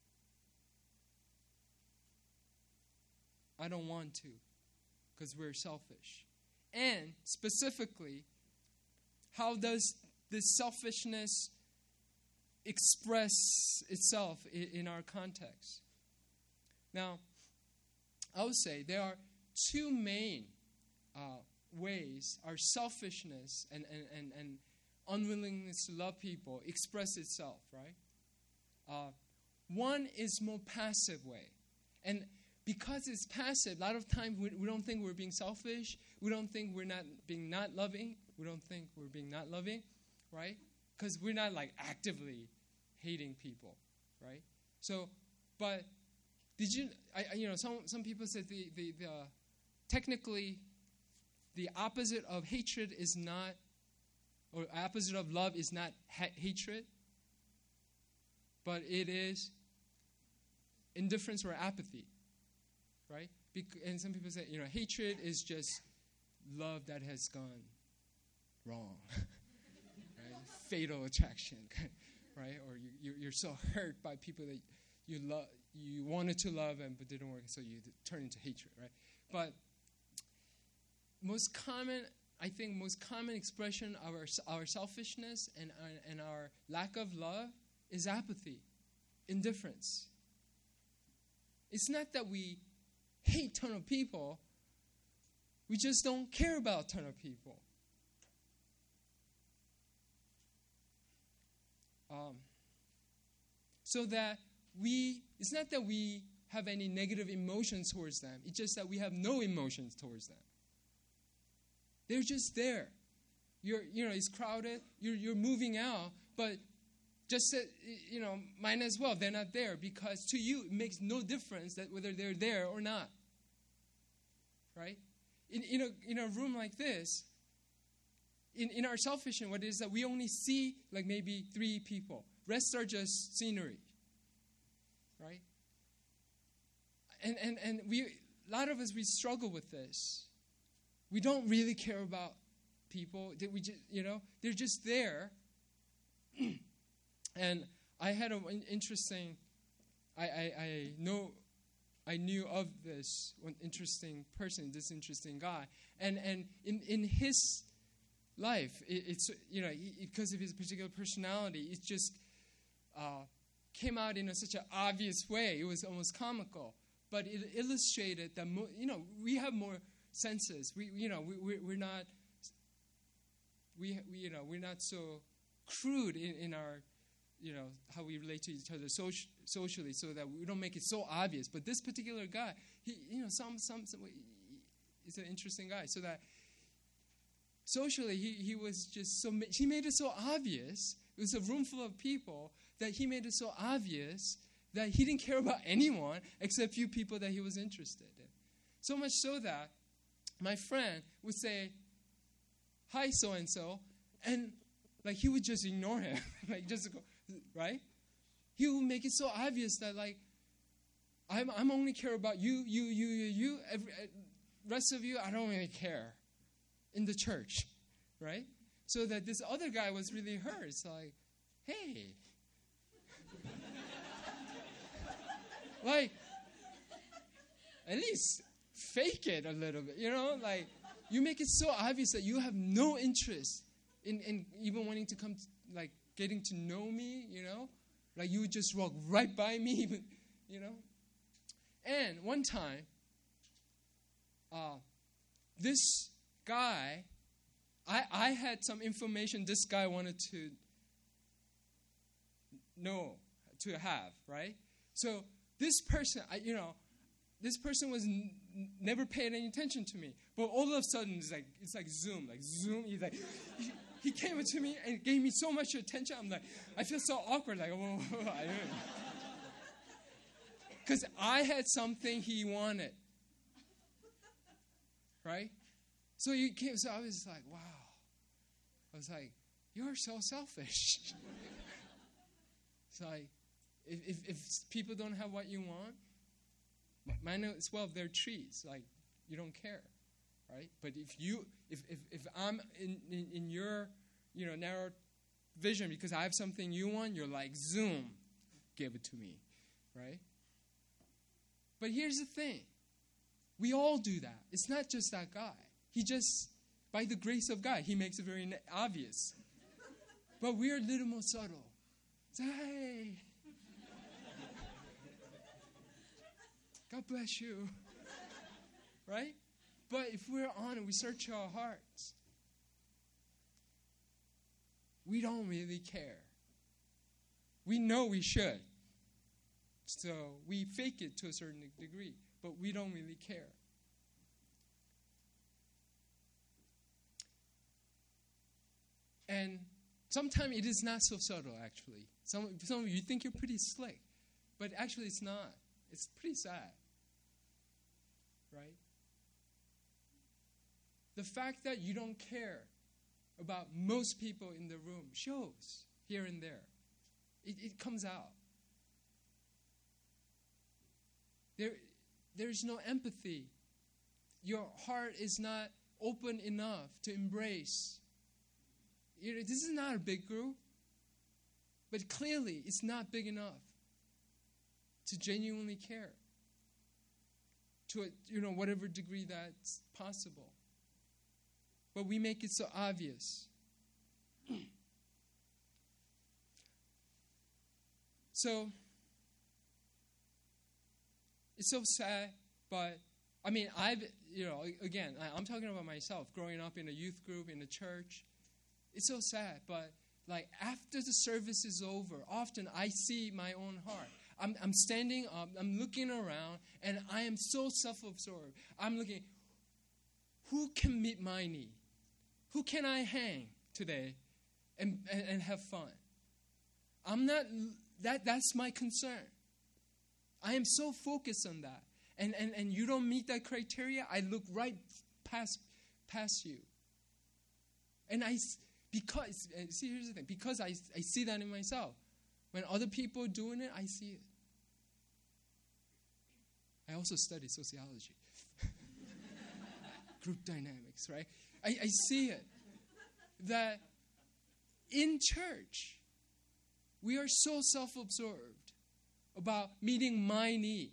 I don't want to, because we're selfish. And specifically, how does this selfishness express itself in our context? Now, I would say there are two main ways our selfishness and unwillingness to love people express itself, right? One is more passive way. And because it's passive, a lot of times we don't think we're being selfish. We don't think we're not being not loving. We don't think we're being not loving, right? Because we're not like actively hating people, right? So, but did you? Some people said the technically the opposite of hatred is not, or opposite of love is not hatred, but it is indifference or apathy. Right? And some people say, hatred is just love that has gone wrong. Right? Fatal attraction. Right? Or you're so hurt by people that you wanted to love but didn't work, so you turn into hatred. Right? But most common expression of our selfishness and our lack of love is apathy, indifference. It's not that we hate ton of people. We just don't care about ton of people. So that it's not that we have any negative emotions towards them. It's just that we have no emotions towards them. They're just there. It's crowded. You're moving out, but just might as well. They're not there because to you it makes no difference that whether they're there or not. Right? In a room like this, in our selfishness, what it is that we only see like maybe 3 people. Rest are just scenery. right? And we, a lot of us, we struggle with this. We don't really care about people. We just, they're just there. And I had an interesting, I knew of this one interesting person, this interesting guy. And in his life, it's, because of his particular personality, it just came out in such an obvious way. It was almost comical. But it illustrated that, we have more senses. We're not, we're not so crude in our, how we relate to each other socially, so that we don't make it so obvious. But this particular guy, he, he's an interesting guy. So that socially, he was just so, he made it so obvious. It was a room full of people that he made it so obvious that he didn't care about anyone except few people that he was interested in. So much so that my friend would say, "Hi, so-and-so," and like he would just ignore him, like just go, right? He would make it so obvious that like, I'm only care about you. Rest of you, I don't really care. In the church, right? So that this other guy was really hurt. It's like, hey. Like, at least fake it a little bit, like you make it so obvious that you have no interest in even wanting to come, like getting to know me, like you would just walk right by me, even, And one time, this guy, I had some information this guy wanted to know, to have, right? So this person, this person was never paying any attention to me. But all of a sudden, it's like Zoom. He's like, he came to me and gave me so much attention. I'm like, I feel so awkward. Like, whoa, I don't know. Because I had something he wanted. Right? So he came, so I was like, wow. I was like, you're so selfish. It's like, if people don't have what you want, mine as well, they're trees. Like, you don't care, right? But if I'm in your, narrow vision because I have something you want, you're like, Zoom, give it to me, right? But here's the thing. We all do that. It's not just that guy. He just, by the grace of God, he makes it very obvious. But we're a little more subtle. Say, hey. God bless you. Right? But if we're honest, we search our hearts. We don't really care. We know we should. So we fake it to a certain degree, but we don't really care. And sometimes it is not so subtle, actually. Some of you think you're pretty slick, but actually it's not. It's pretty sad. Right? The fact that you don't care about most people in the room shows here and there. It comes out. There's no empathy. Your heart is not open enough to embrace. This is not a big group, but clearly it's not big enough to genuinely care to whatever degree that's possible. But we make it so obvious. So it's so sad, but I'm talking about myself, growing up in a youth group, in a church. It's so sad, but like after the service is over, often I see my own heart. I'm standing up, I'm looking around, and I am so self-absorbed. I'm looking, who can meet my need? Who can I hang today and have fun? I'm not, that's my concern. I am so focused on that. And you don't meet that criteria, I look right past you. And here's the thing, because I see that in myself. When other people are doing it, I see it. I also study sociology. Group dynamics, right? I see it. That in church, we are so self-absorbed about meeting my need.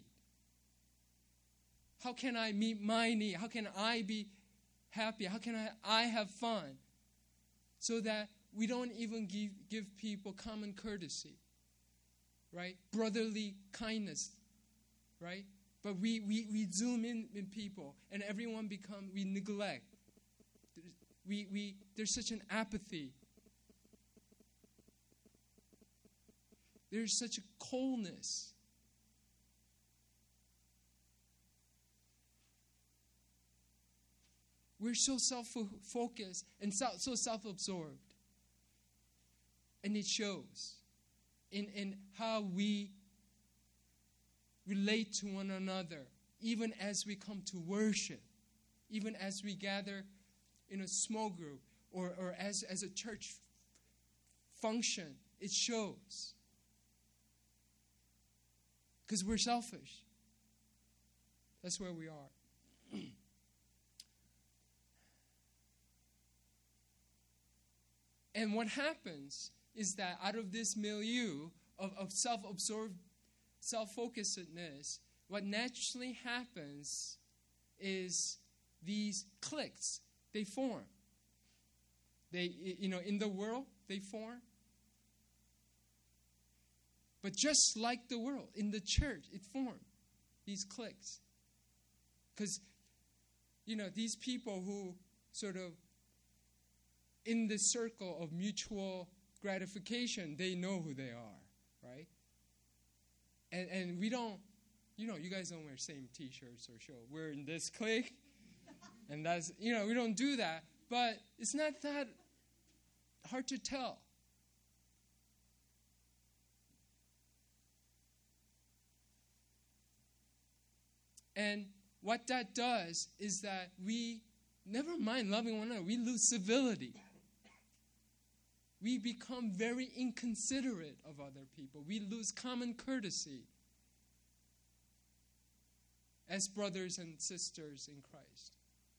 How can I meet my need? How can I be happy? How can I have fun? So that we don't even give people common courtesy, right? Brotherly kindness, right? But we zoom in people, and everyone we neglect. There's such an apathy. There's such a coldness. We're so self-focused and so self-absorbed. And it shows in how we relate to one another, even as we come to worship, even as we gather in a small group or as a church function. It shows. Because we're selfish. That's where we are. And what happens is that out of this milieu of self-absorbed, self-focusedness, what naturally happens is these cliques, they form. They, in the world, they form. But just like the world, in the church, it formed these cliques. Because, these people who sort of, in the circle of mutual gratification, they know who they are, right? And we don't, you guys don't wear same T-shirts or show. We're in this clique, and that's, we don't do that. But it's not that hard to tell. And what that does is that we, never mind loving one another, we lose civility. We become very inconsiderate of other people. We lose common courtesy as brothers and sisters in Christ.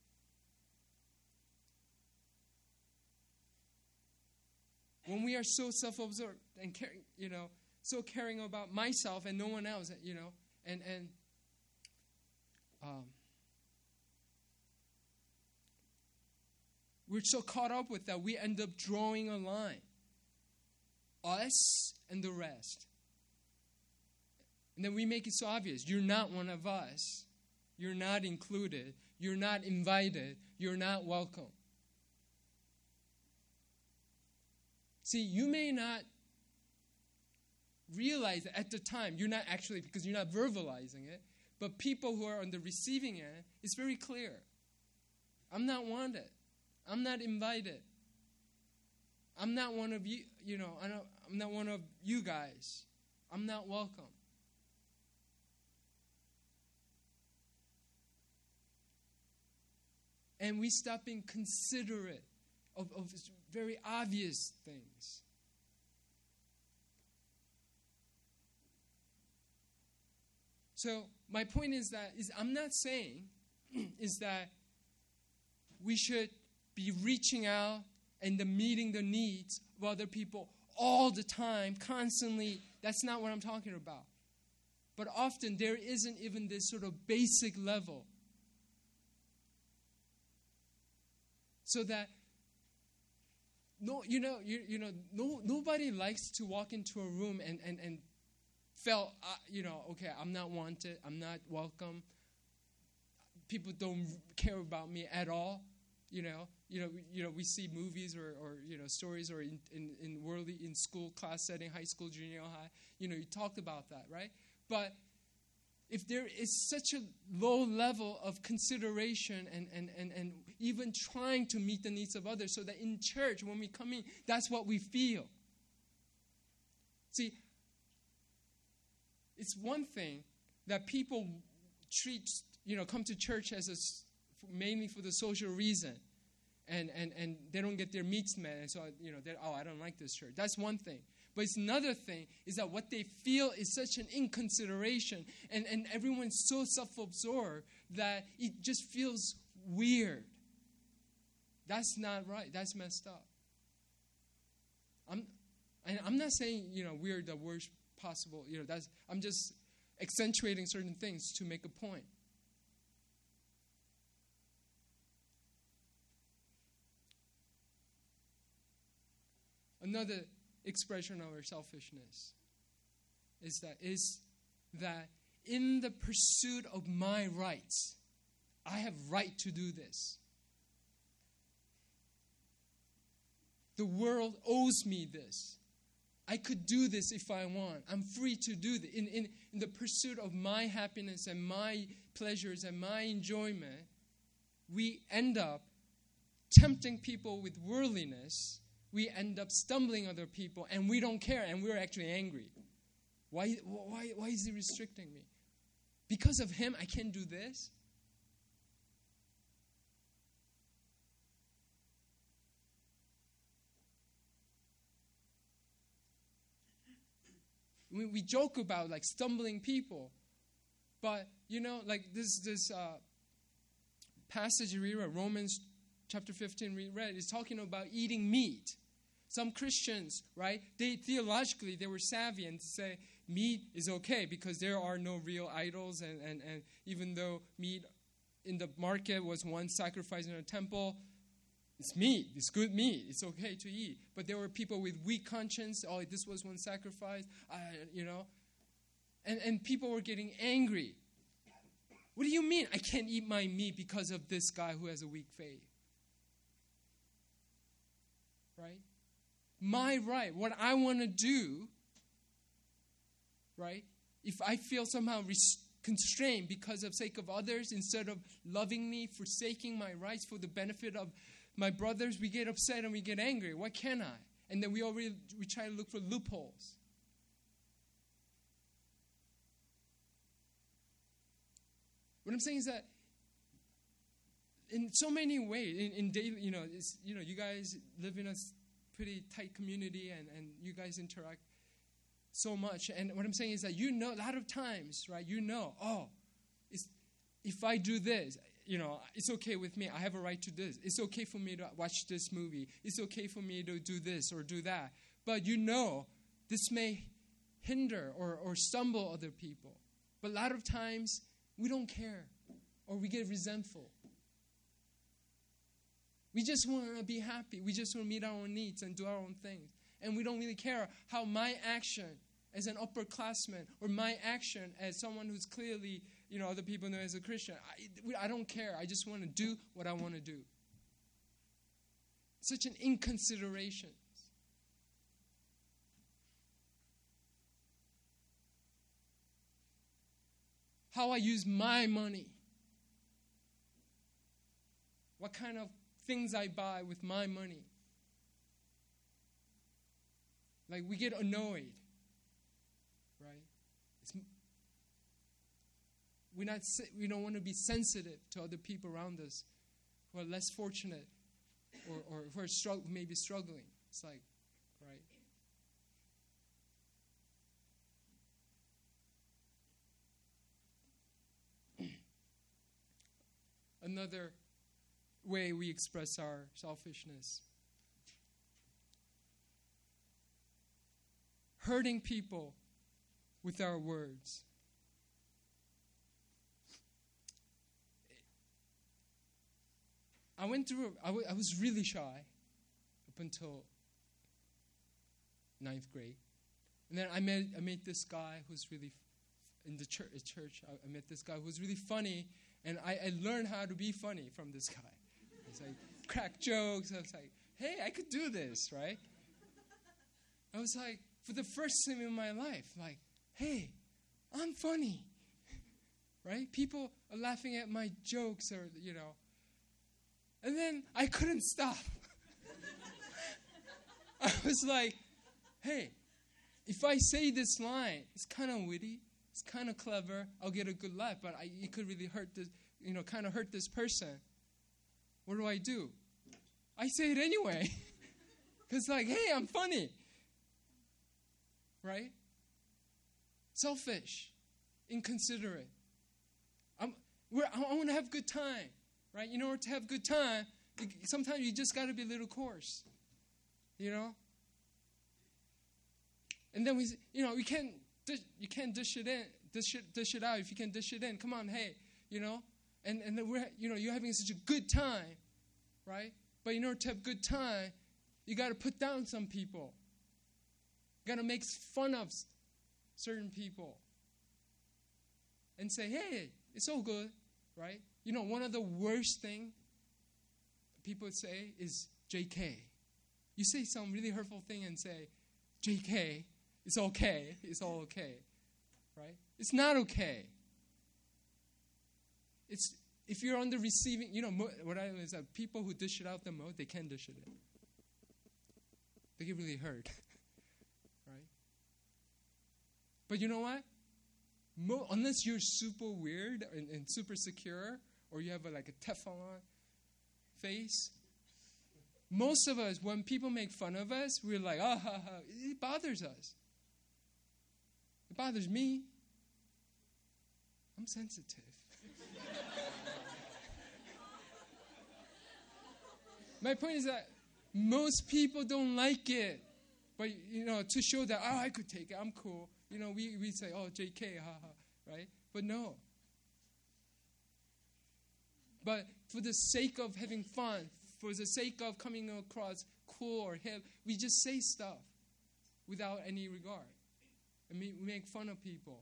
When we are so self-absorbed and so caring about myself and no one else, we're so caught up with that, we end up drawing a line. Us and the rest. And then we make it so obvious. You're not one of us. You're not included. You're not invited. You're not welcome. See, you may not realize that at the time. You're not actually, because you're not verbalizing it. But people who are on the receiving end, it's very clear. I'm not wanted. I'm not invited. I'm not one of you, I'm not one of you guys. I'm not welcome. And we stop being considerate of very obvious things. So my point is I'm not saying is that we should be reaching out and meeting the needs of other people all the time, constantly. That's not what I'm talking about. But often there isn't even this sort of basic level. So that nobody likes to walk into a room and felt okay, I'm not wanted, I'm not welcome. People don't care about me at all. We see movies or stories or in school class setting, high school, junior high. You talked about that, right? But if there is such a low level of consideration and even trying to meet the needs of others, so that in church when we come in, that's what we feel. See, it's one thing that people come to church as mainly for the social reason, and they don't get their needs met, and so I don't like this church. That's one thing. But it's another thing is that what they feel is such an inconsideration, and everyone's so self-absorbed that it just feels weird. That's not right. That's messed up. I'm not saying, we're the worst possible. I'm just accentuating certain things to make a point. Another expression of our selfishness is that in the pursuit of my rights, I have right to do this. The world owes me this. I could do this if I want. I'm free to do this. In the pursuit of my happiness and my pleasures and my enjoyment, we end up tempting people with worldliness. We end up stumbling other people, and we don't care, and we're actually angry. Why is he restricting me? Because of him, I can't do this? We joke about stumbling people, but this passage we read, Romans chapter 15 we read, is talking about eating meat. Some Christians, right? Theologically they were savvy and say meat is okay because there are no real idols, and even though meat in the market was once sacrificed in a temple, it's meat. It's good meat. It's okay to eat. But there were people with weak conscience. Oh, this was one sacrifice, And people were getting angry. What do you mean I can't eat my meat because of this guy who has a weak faith? Right? My right, what I want to do, right? If I feel somehow constrained because of sake of others, instead of loving me, forsaking my rights for the benefit of my brothers, we get upset and we get angry. Why can't I? And then we try to look for loopholes. What I'm saying is that in so many ways, in daily, you guys live in a pretty tight community, and you guys interact so much. And what I'm saying is that a lot of times, right? If I do this, it's okay with me. I have a right to this. It's okay for me to watch this movie. It's okay for me to do this or do that. But this may hinder or stumble other people. But a lot of times, we don't care, or we get resentful. We just want to be happy. We just want to meet our own needs and do our own things. And we don't really care how my action as an upperclassman or my action as someone who's clearly, other people know as a Christian. I don't care. I just want to do what I want to do. Such an inconsideration. How I use my money. What kind of things I buy with my money. We get annoyed, right? We don't want to be sensitive to other people around us who are less fortunate or who are maybe struggling. It's right? Another way we express our selfishness. Hurting people with our words. I was really shy up until 9th grade. And then I met this guy who's really, in the church, I met this guy who was really funny, and I learned how to be funny from this guy. It's crack jokes. I was like, hey, I could do this, right? I was for the first time in my life, hey, I'm funny, right? People are laughing at my jokes or, And then I couldn't stop. I was hey, if I say this line, it's kind of witty, it's kind of clever, I'll get a good laugh, but it could really hurt this, kind of hurt this person. What do? I say it anyway. Because hey, I'm funny. right? Selfish, inconsiderate. I want to have a good time, right? In order to have a good time, sometimes you just got to be a little coarse, you know? And then you can't dish it out. If you can dish it in, come on, hey, you know? And then you're having such a good time, right? But in order to have a good time, you got to put down some people. You got to make fun of certain people. And say, hey, it's all good, right? You know, one of the worst thing people say is JK. You say some really hurtful thing and say, JK, it's okay. It's all okay, right? It's not okay. It's if you're on the receiving, what I know is that people who dish it out the most, they can dish it in. They get really hurt, right? But you know what? Unless you're super weird and super secure, or you have a Teflon face, most of us, when people make fun of us, we're like, ha, ha. It bothers us. It bothers me. I'm sensitive. My point is that most people don't like it. But, to show that, I could take it, I'm cool. We say, JK, haha, right? But no. But for the sake of having fun, for the sake of coming across cool or hip, we just say stuff without any regard. And we make fun of people.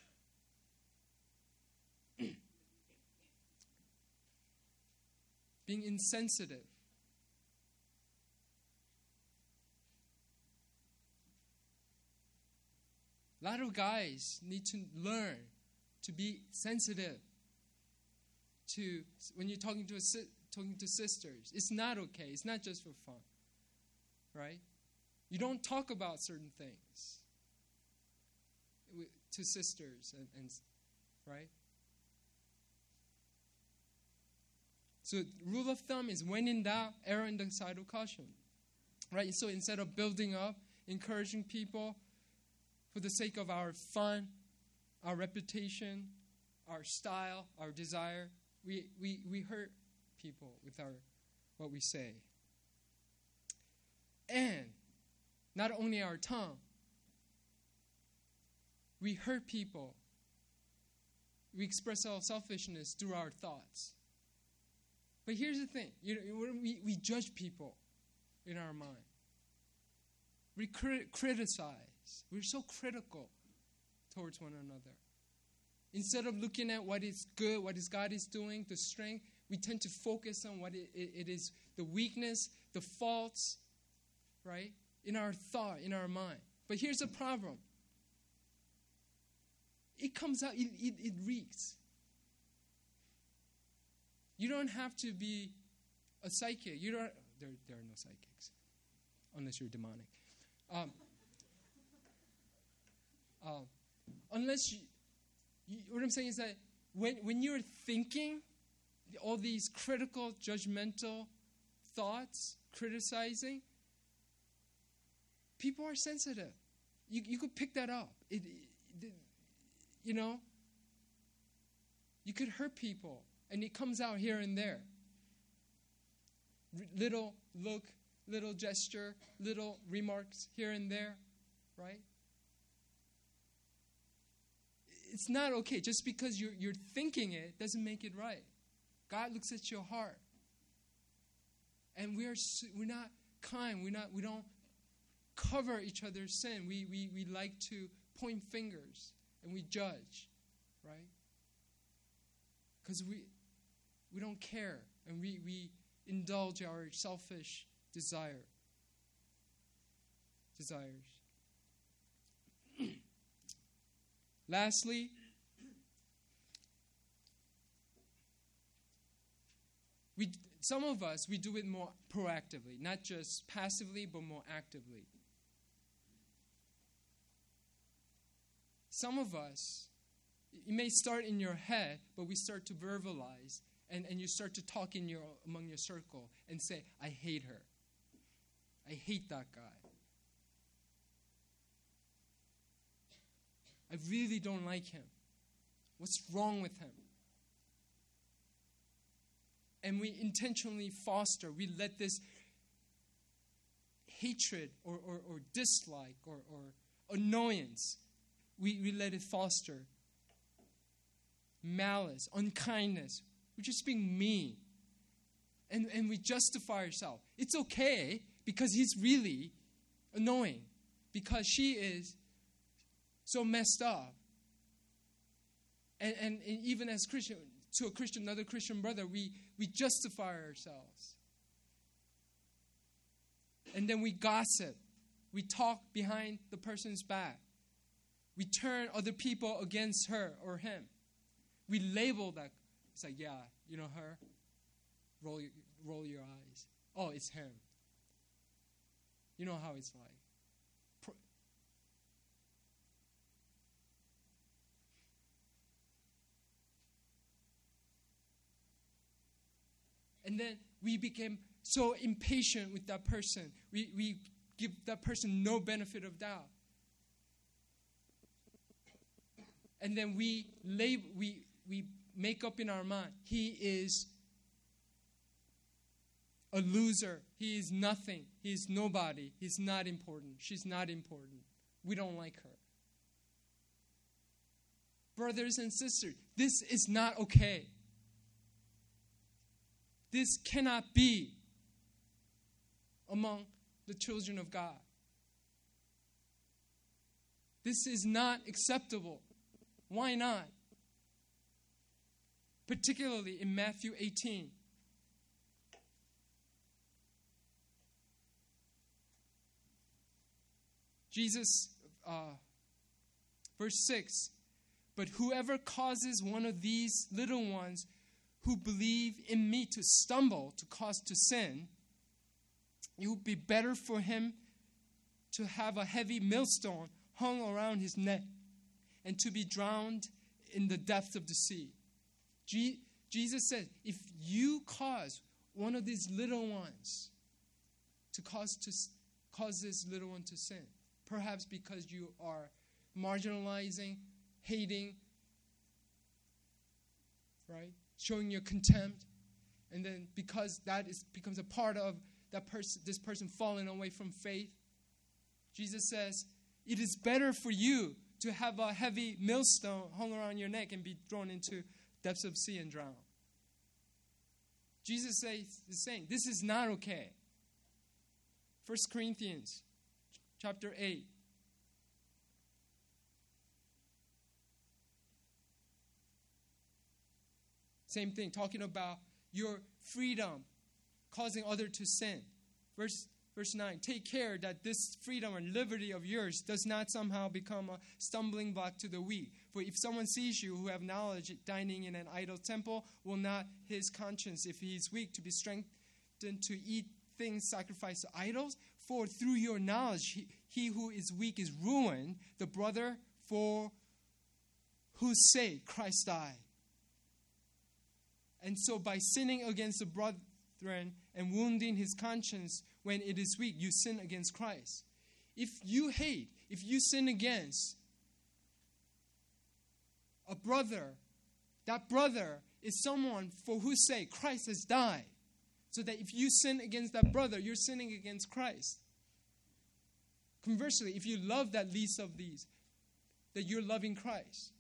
Being insensitive. A lot of guys need to learn to be sensitive to when you're talking to sisters. It's not okay. It's not just for fun, right? You don't talk about certain things to sisters, and right? So rule of thumb is when in doubt, err on the side of caution, right? So instead of building up, encouraging people, for the sake of our fun, our reputation, our style, our desire, we hurt people with what we say. And not only our tongue, we hurt people. We express our selfishness through our thoughts. But here's the thing, we judge people in our mind. We criticize. We're so critical towards one another. Instead of looking at what is good, what God is doing, the strength, we tend to focus on what it is, the weakness, the faults, right? In our thought, in our mind. But here's the problem. It comes out, it reeks. You don't have to be a psychic. There are no psychics, unless you're demonic. Unless what I'm saying is that when you're thinking all these critical, judgmental thoughts, criticizing, people are sensitive. You could pick that up. You could hurt people, and it comes out here and there. Little look, little gesture, little remarks here and there, right? It's not okay. Just because you're thinking it doesn't make it right. God looks at your heart. And we're not kind. We don't cover each other's sin. We like to point fingers and we judge, right? Because we don't care, and we indulge our selfish desires. Lastly, some of us, we do it more proactively, not just passively, but more actively. Some of us, it may start in your head, but we start to verbalize, and you start to talk among your circle and say, I hate her. I hate that guy. I really don't like him. What's wrong with him? And we intentionally foster, we let this hatred or dislike or annoyance, we let it foster. Malice, unkindness. We're just being mean. And we justify ourselves. It's okay because he's really annoying. Because she is so messed up. And even as Christian, to a Christian, another Christian brother, we justify ourselves. And then we gossip. We talk behind the person's back. We turn other people against her or him. We label that. It's like, yeah, you know her? Roll your eyes. Oh, it's him. You know how it's like. And then we became so impatient with that person. We give that person no benefit of doubt. And then we make up in our mind, he is a loser. He is nothing. He is nobody. He's not important. She's not important. We don't like her. Brothers and sisters, this is not okay. This cannot be among the children of God. This is not acceptable. Why not? Particularly in Matthew 18. Jesus, verse 6, but whoever causes one of these little ones who believe in me to stumble, to cause to sin, it would be better for him to have a heavy millstone hung around his neck and to be drowned in the depths of the sea. Jesus said, if you cause one of these little ones to cause this little one to sin, perhaps because you are marginalizing, hating, right? Showing your contempt, and then because becomes a part of this person falling away from faith, Jesus says, it is better for you to have a heavy millstone hung around your neck and be thrown into depths of sea and drown. Jesus is saying, this is not okay. 1 Corinthians chapter 8. Same thing, talking about your freedom causing others to sin. Verse 9, take care that this freedom and liberty of yours does not somehow become a stumbling block to the weak. For if someone sees you who have knowledge dining in an idol temple, will not his conscience, if he is weak, to be strengthened to eat things sacrificed to idols? For through your knowledge, he who is weak is ruined, the brother for whose sake Christ died. And so by sinning against the brethren and wounding his conscience when it is weak, you sin against Christ. If you hate, if you sin against a brother, that brother is someone for whose sake Christ has died. So that if you sin against that brother, you're sinning against Christ. Conversely, if you love that least of these, that you're loving Christ.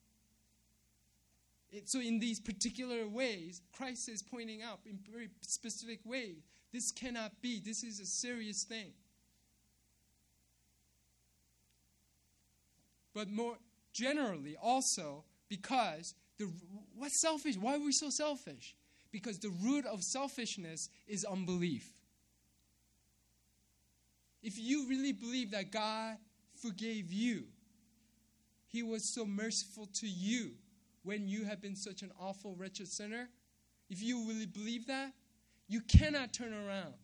So in these particular ways, Christ is pointing out in very specific ways, this cannot be. This is a serious thing. But more generally also, because what's selfish? Why are we so selfish? Because the root of selfishness is unbelief. If you really believe that God forgave you, he was so merciful to you, when you have been such an awful, wretched sinner, if you really believe that, you cannot turn around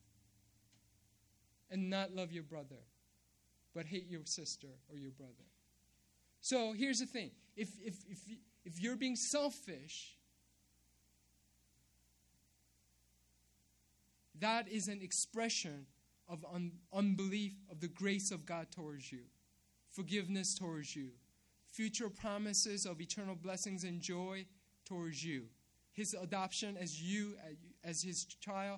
and not love your brother, but hate your sister or your brother. So here's the thing. If you're being selfish, that is an expression of unbelief of the grace of God towards you, forgiveness towards you, future promises of eternal blessings and joy towards you. His adoption as you, as his child,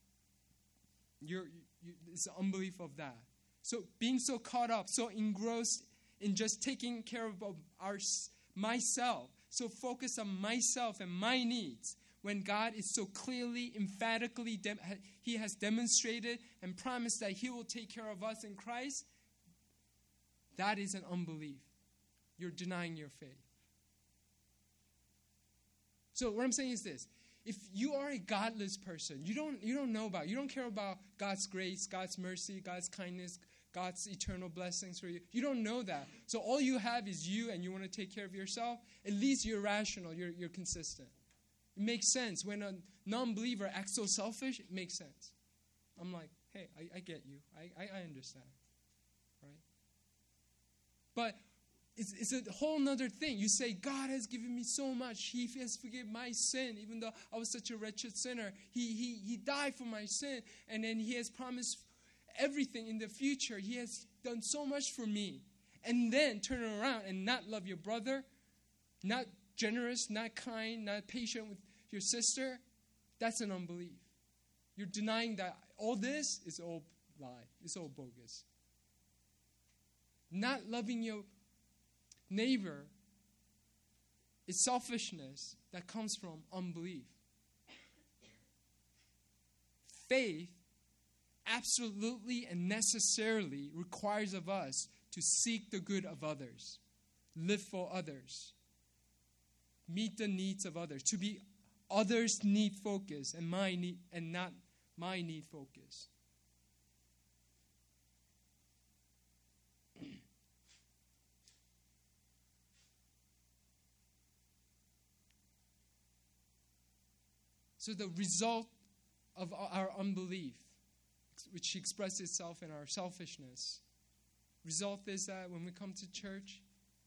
it's the unbelief of that. So being so caught up, so engrossed in just taking care of myself, so focused on myself and my needs, when God is so clearly, emphatically, he has demonstrated and promised that he will take care of us in Christ, that is an unbelief. You're denying your faith. So what I'm saying is this. If you are a godless person, you don't care about God's grace, God's mercy, God's kindness, God's eternal blessings for you. You don't know that. So all you have is you, and you want to take care of yourself. At least you're rational. You're consistent. It makes sense. When a non-believer acts so selfish, it makes sense. I'm like, hey, I get you. I understand. Right? But it's a whole other thing. You say, God has given me so much. He has forgiven my sin, even though I was such a wretched sinner. He died for my sin, and then he has promised everything in the future. He has done so much for me. And then turn around and not love your brother, not generous, not kind, not patient with your sister. That's an unbelief. You're denying that all this is all lie. It's all bogus. Not loving your neighbor is selfishness that comes from unbelief. Faith absolutely and necessarily requires of us to seek the good of others, live for others, meet the needs of others, to be others' need focused and not my need focused. So the result of our unbelief, which expresses itself in our selfishness, result is that when we come to church,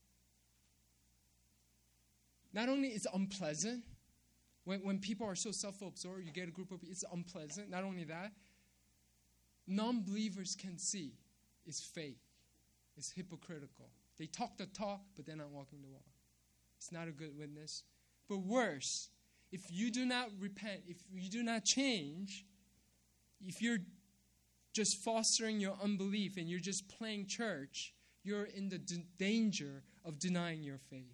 not only is it unpleasant, when people are so self-absorbed, you get a group of people, it's unpleasant. Not only that, non-believers can see it's fake, it's hypocritical. They talk the talk, but they're not walking the walk. It's not a good witness. But worse, if you do not repent, if you do not change, if you're just fostering your unbelief and you're just playing church, you're in the danger of denying your faith.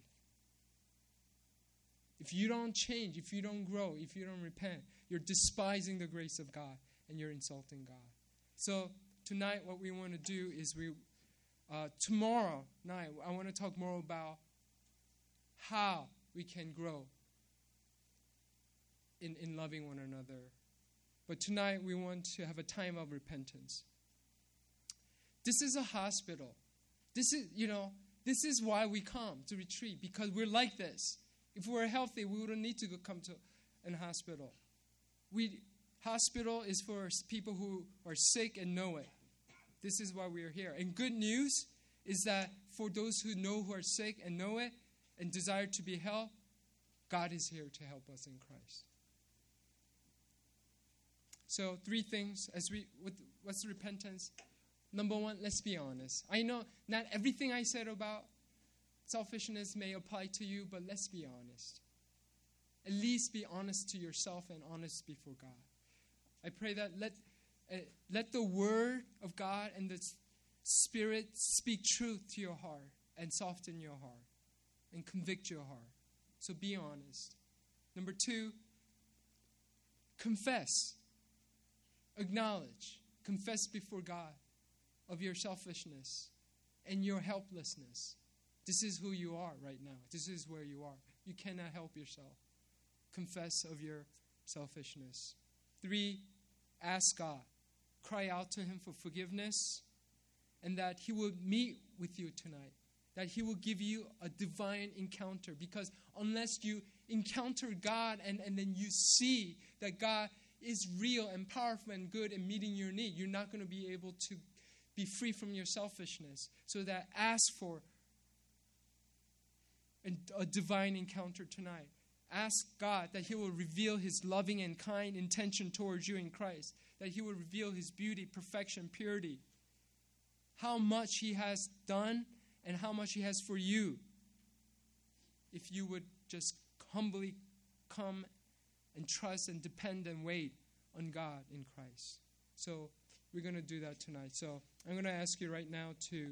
If you don't change, if you don't grow, if you don't repent, you're despising the grace of God and you're insulting God. So tonight what we want to do is tomorrow night, I want to talk more about how we can grow in loving one another. But tonight we want to have a time of repentance. This is a hospital. This is why we come to retreat, because we're like this. If we were healthy, we wouldn't need to come to a hospital. Hospital is for people who are sick and know it. This is why we are here. And good news is that for those who are sick and know it and desire to be helped, God is here to help us in Christ. So 3 things what's repentance? Number 1, let's be honest. I know not everything I said about selfishness may apply to you, but let's be honest. At least be honest to yourself and honest before God. I pray that let the Word of God and the Spirit speak truth to your heart and soften your heart and convict your heart. So be honest. Number 2, confess. Acknowledge. Confess before God of your selfishness and your helplessness. This is who you are right now. This is where you are. You cannot help yourself. Confess of your selfishness. 3, ask God. Cry out to Him for forgiveness, and that He will meet with you tonight. That He will give you a divine encounter. Because unless you encounter God and then you see that God is real and powerful and good and meeting your need, you're not going to be able to be free from your selfishness. So that ask for a divine encounter tonight. Ask God that He will reveal His loving and kind intention towards you in Christ. That He will reveal His beauty, perfection, purity. How much He has done and how much He has for you if you would just humbly come and trust and depend and wait on God in Christ. So we're going to do that tonight. So I'm going to ask you right now to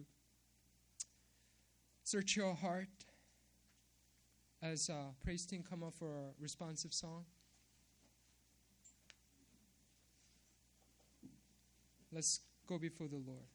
search your heart as praise team come up for a responsive song. Let's go before the Lord.